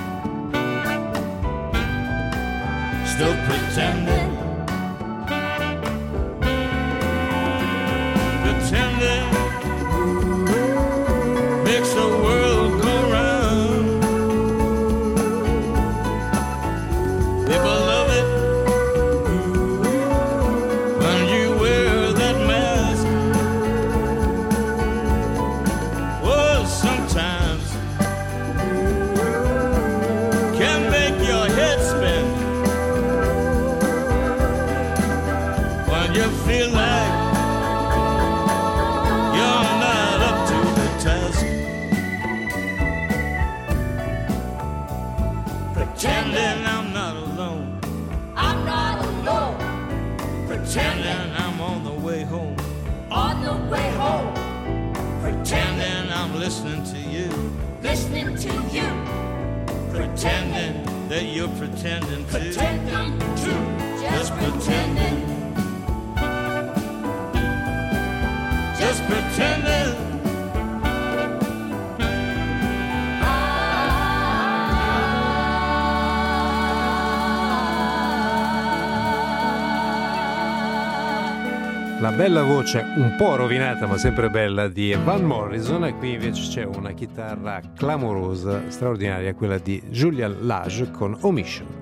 Still pretending. Pretending makes the world go round. People love it when you wear that mask. Oh, sometimes can make your head spin when you feel like you're not up to the task. Pretending I'm not alone. I'm not alone. Pretending I'm on the way home. On the way home. Pretending I'm listening to you. Listening to you. Pretending that you're pretending too. Pretending too. Just pretending. Just pretending. La bella voce, un po' rovinata ma sempre bella, di Van Morrison, e qui invece c'è una chitarra clamorosa, straordinaria, quella di Julian Lage con Omission.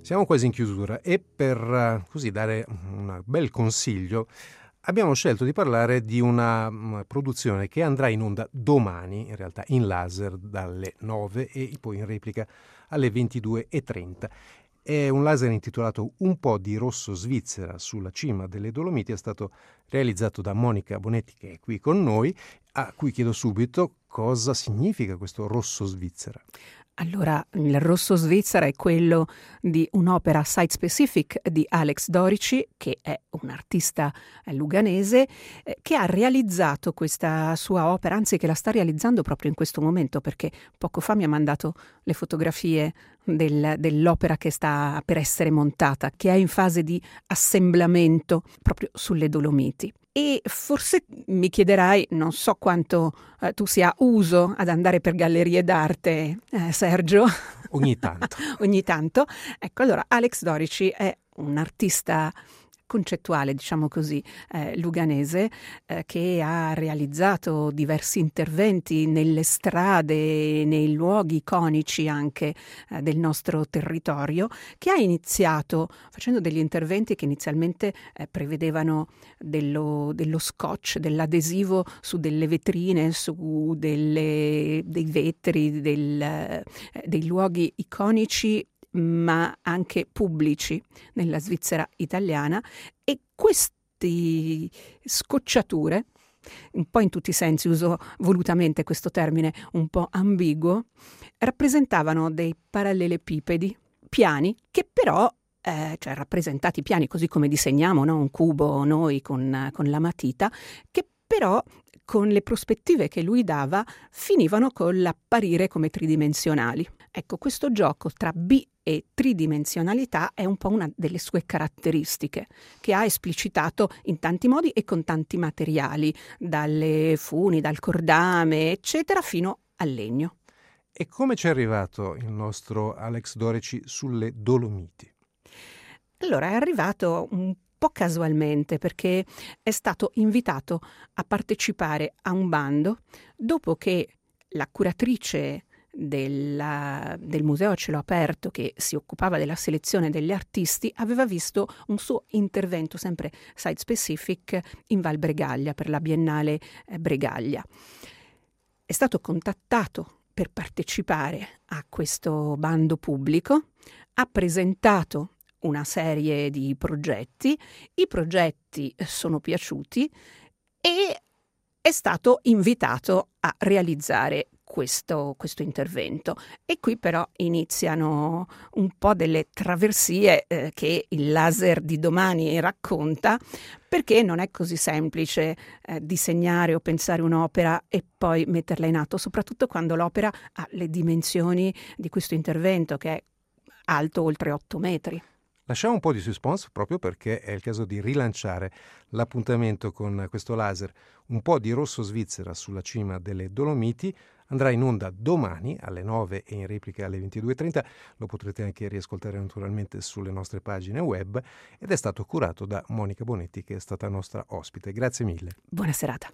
Siamo quasi in chiusura e per così dare un bel consiglio abbiamo scelto di parlare di una produzione che andrà in onda domani, in realtà in laser dalle 9 e poi in replica alle 22:30. È un laser intitolato Un po' di rosso Svizzera sulla cima delle Dolomiti, è stato realizzato da Monica Bonetti, che è qui con noi, a cui chiedo subito cosa significa questo rosso Svizzera. Allora, il rosso Svizzera è quello di un'opera site specific di Alex Dorici, che è un artista luganese, che ha realizzato questa sua opera, anzi che la sta realizzando proprio in questo momento, perché poco fa mi ha mandato le fotografie dell'opera che sta per essere montata, che è in fase di assemblamento proprio sulle Dolomiti. E forse mi chiederai, non so quanto tu sia uso ad andare per gallerie d'arte, Sergio. Ogni tanto. Ogni tanto. Ecco, allora Alex Dorici è un artista concettuale, diciamo così, luganese, che ha realizzato diversi interventi nelle strade, nei luoghi iconici anche del nostro territorio, che ha iniziato facendo degli interventi che inizialmente prevedevano dello scotch, dell'adesivo su delle vetrine, su dei vetri, dei luoghi iconici ma anche pubblici nella Svizzera italiana, e queste scocciature, un po' in tutti i sensi, uso volutamente questo termine un po' ambiguo, rappresentavano dei parallelepipedi piani che però cioè rappresentati piani così come disegniamo, no? Un cubo noi con la matita, che però con le prospettive che lui dava finivano con l'apparire come tridimensionali. Ecco, questo gioco tra e tridimensionalità è un po' una delle sue caratteristiche, che ha esplicitato in tanti modi e con tanti materiali, dalle funi, dal cordame, eccetera, fino al legno. E come ci è arrivato il nostro Alex Dorici sulle Dolomiti? Allora, è arrivato un po' casualmente, perché è stato invitato a partecipare a un bando dopo che la curatrice del museo a cielo aperto, che si occupava della selezione degli artisti, aveva visto un suo intervento sempre site specific in Val Bregaglia per la Biennale Bregaglia. È stato contattato per partecipare a questo bando pubblico, ha presentato una serie di progetti, i progetti sono piaciuti e è stato invitato a realizzare questo intervento. E qui però iniziano un po' delle traversie che il laser di domani racconta, perché non è così semplice disegnare o pensare un'opera e poi metterla in atto, soprattutto quando l'opera ha le dimensioni di questo intervento, che è alto oltre 8 metri. Lasciamo un po' di suspense proprio perché è il caso di rilanciare l'appuntamento con questo laser. Un po' di rosso Svizzera sulla cima delle Dolomiti andrà in onda domani alle 9 e in replica alle 22:30. Lo potrete anche riascoltare naturalmente sulle nostre pagine web, ed è stato curato da Monica Bonetti, che è stata nostra ospite. Grazie mille. Buona serata.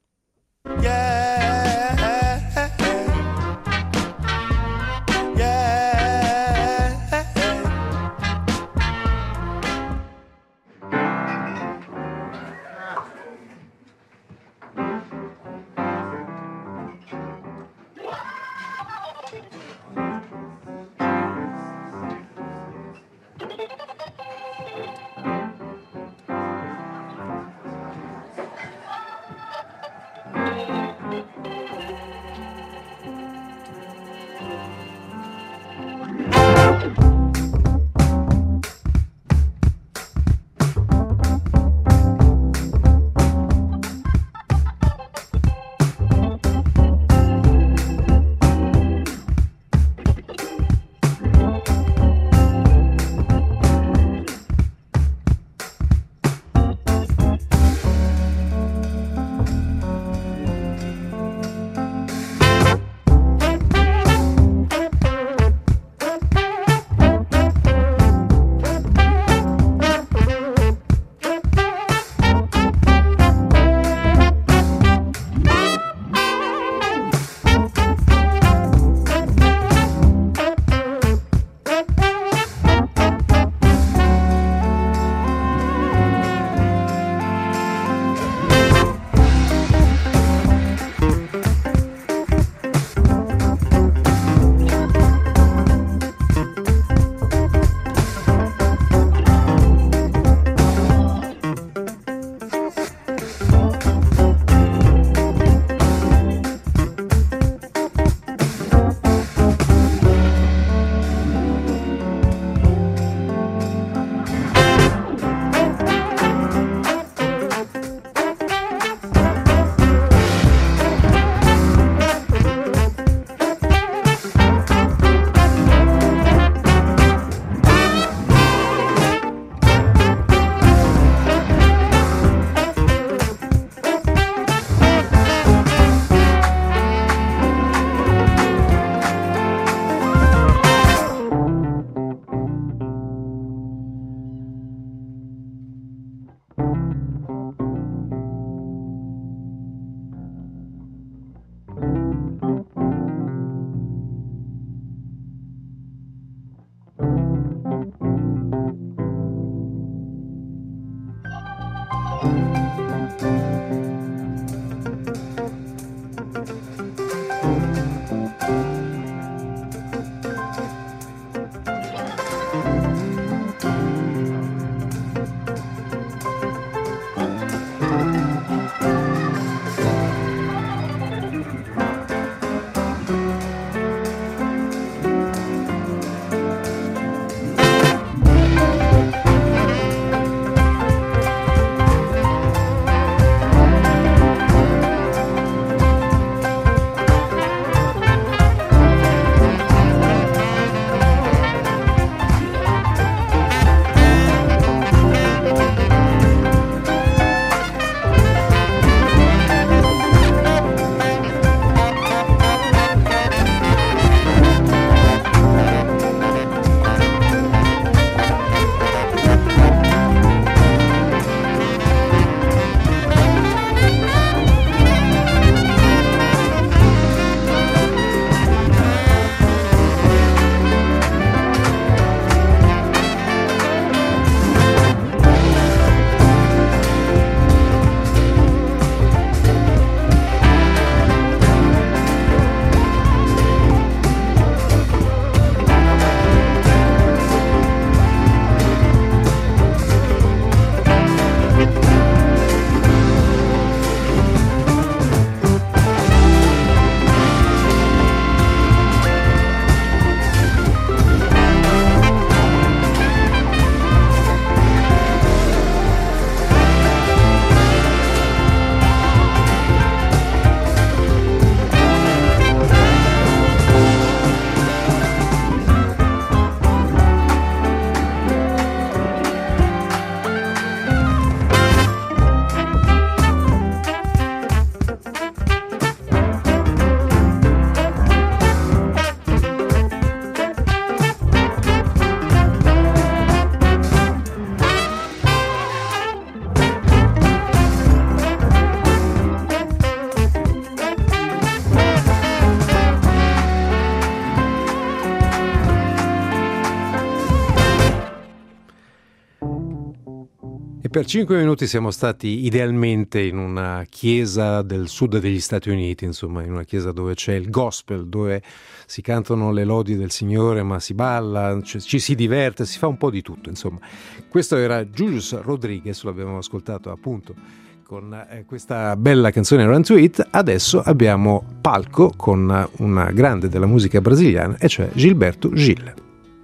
E per 5 minuti siamo stati idealmente in una chiesa del sud degli Stati Uniti, insomma, in una chiesa dove c'è il gospel, dove si cantano le lodi del Signore, ma si balla, ci si diverte, si fa un po' di tutto, insomma. Questo era Julius Rodriguez, lo abbiamo ascoltato appunto con questa bella canzone Run to It. Adesso abbiamo palco con una grande della musica brasiliana, e cioè Gilberto Gil.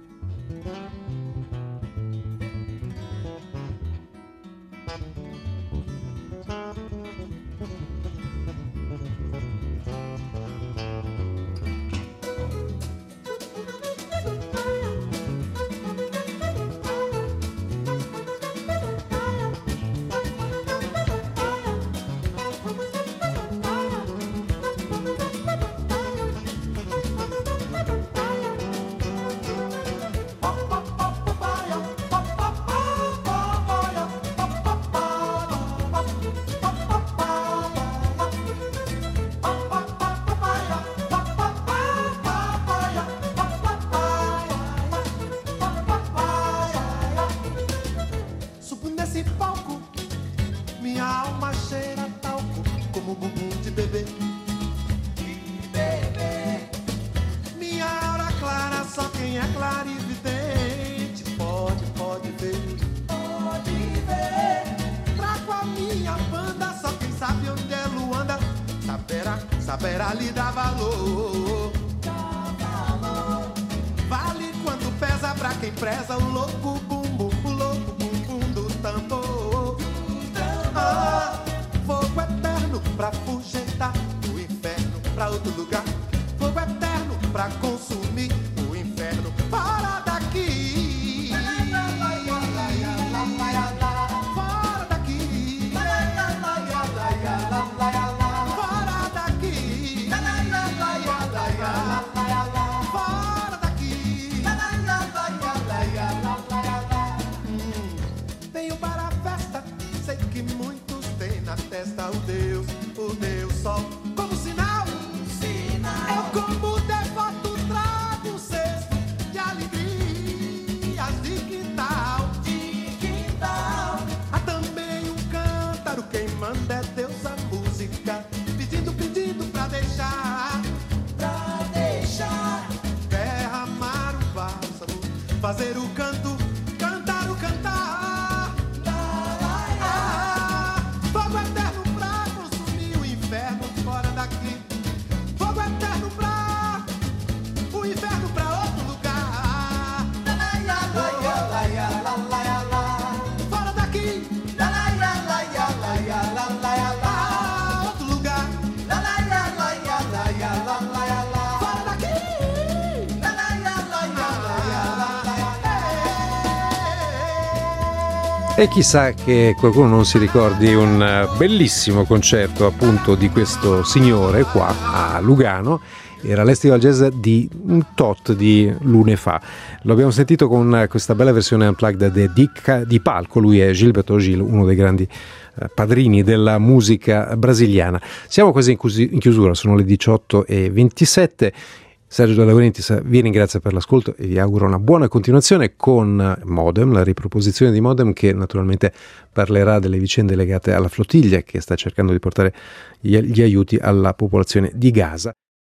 Saberá lhe dar valor. Vale quando pesa pra quem preza o louco bumbum, do tambor. Fogo eterno pra fugentar o inferno pra outro lugar. Fogo eterno pra consumir o inferno fora daqui. Fora daqui. Venho para a festa, sei que muitos têm na testa o Deus Sol, como sinal. Eu como devoto trago um cesto de alegrias de quintal. Há também um cântaro, quem manda é Deus a música, pedindo pra deixar derramar o bálsamo, fazer o canto, cantar o cantar. Fogo eterno pra consumir o inferno fora daqui. Fogo eterno pra o inferno pra outro lugar. Fora daqui. Outro lugar. Fora daqui. E chissà che qualcuno non si ricordi un bellissimo concerto appunto di questo signore qua a Lugano. Era l'Festival Jazz di un tot di lune fa. Lo abbiamo sentito con questa bella versione unplugged di palco. Lui è Gilberto Gil, uno dei grandi padrini della musica brasiliana. Siamo quasi in chiusura, sono le 18:27. Sergio De Laurentiis vi ringrazio per l'ascolto e vi auguro una buona continuazione con Modem, la riproposizione di Modem, che naturalmente parlerà delle vicende legate alla flottiglia che sta cercando di portare gli aiuti alla popolazione di Gaza.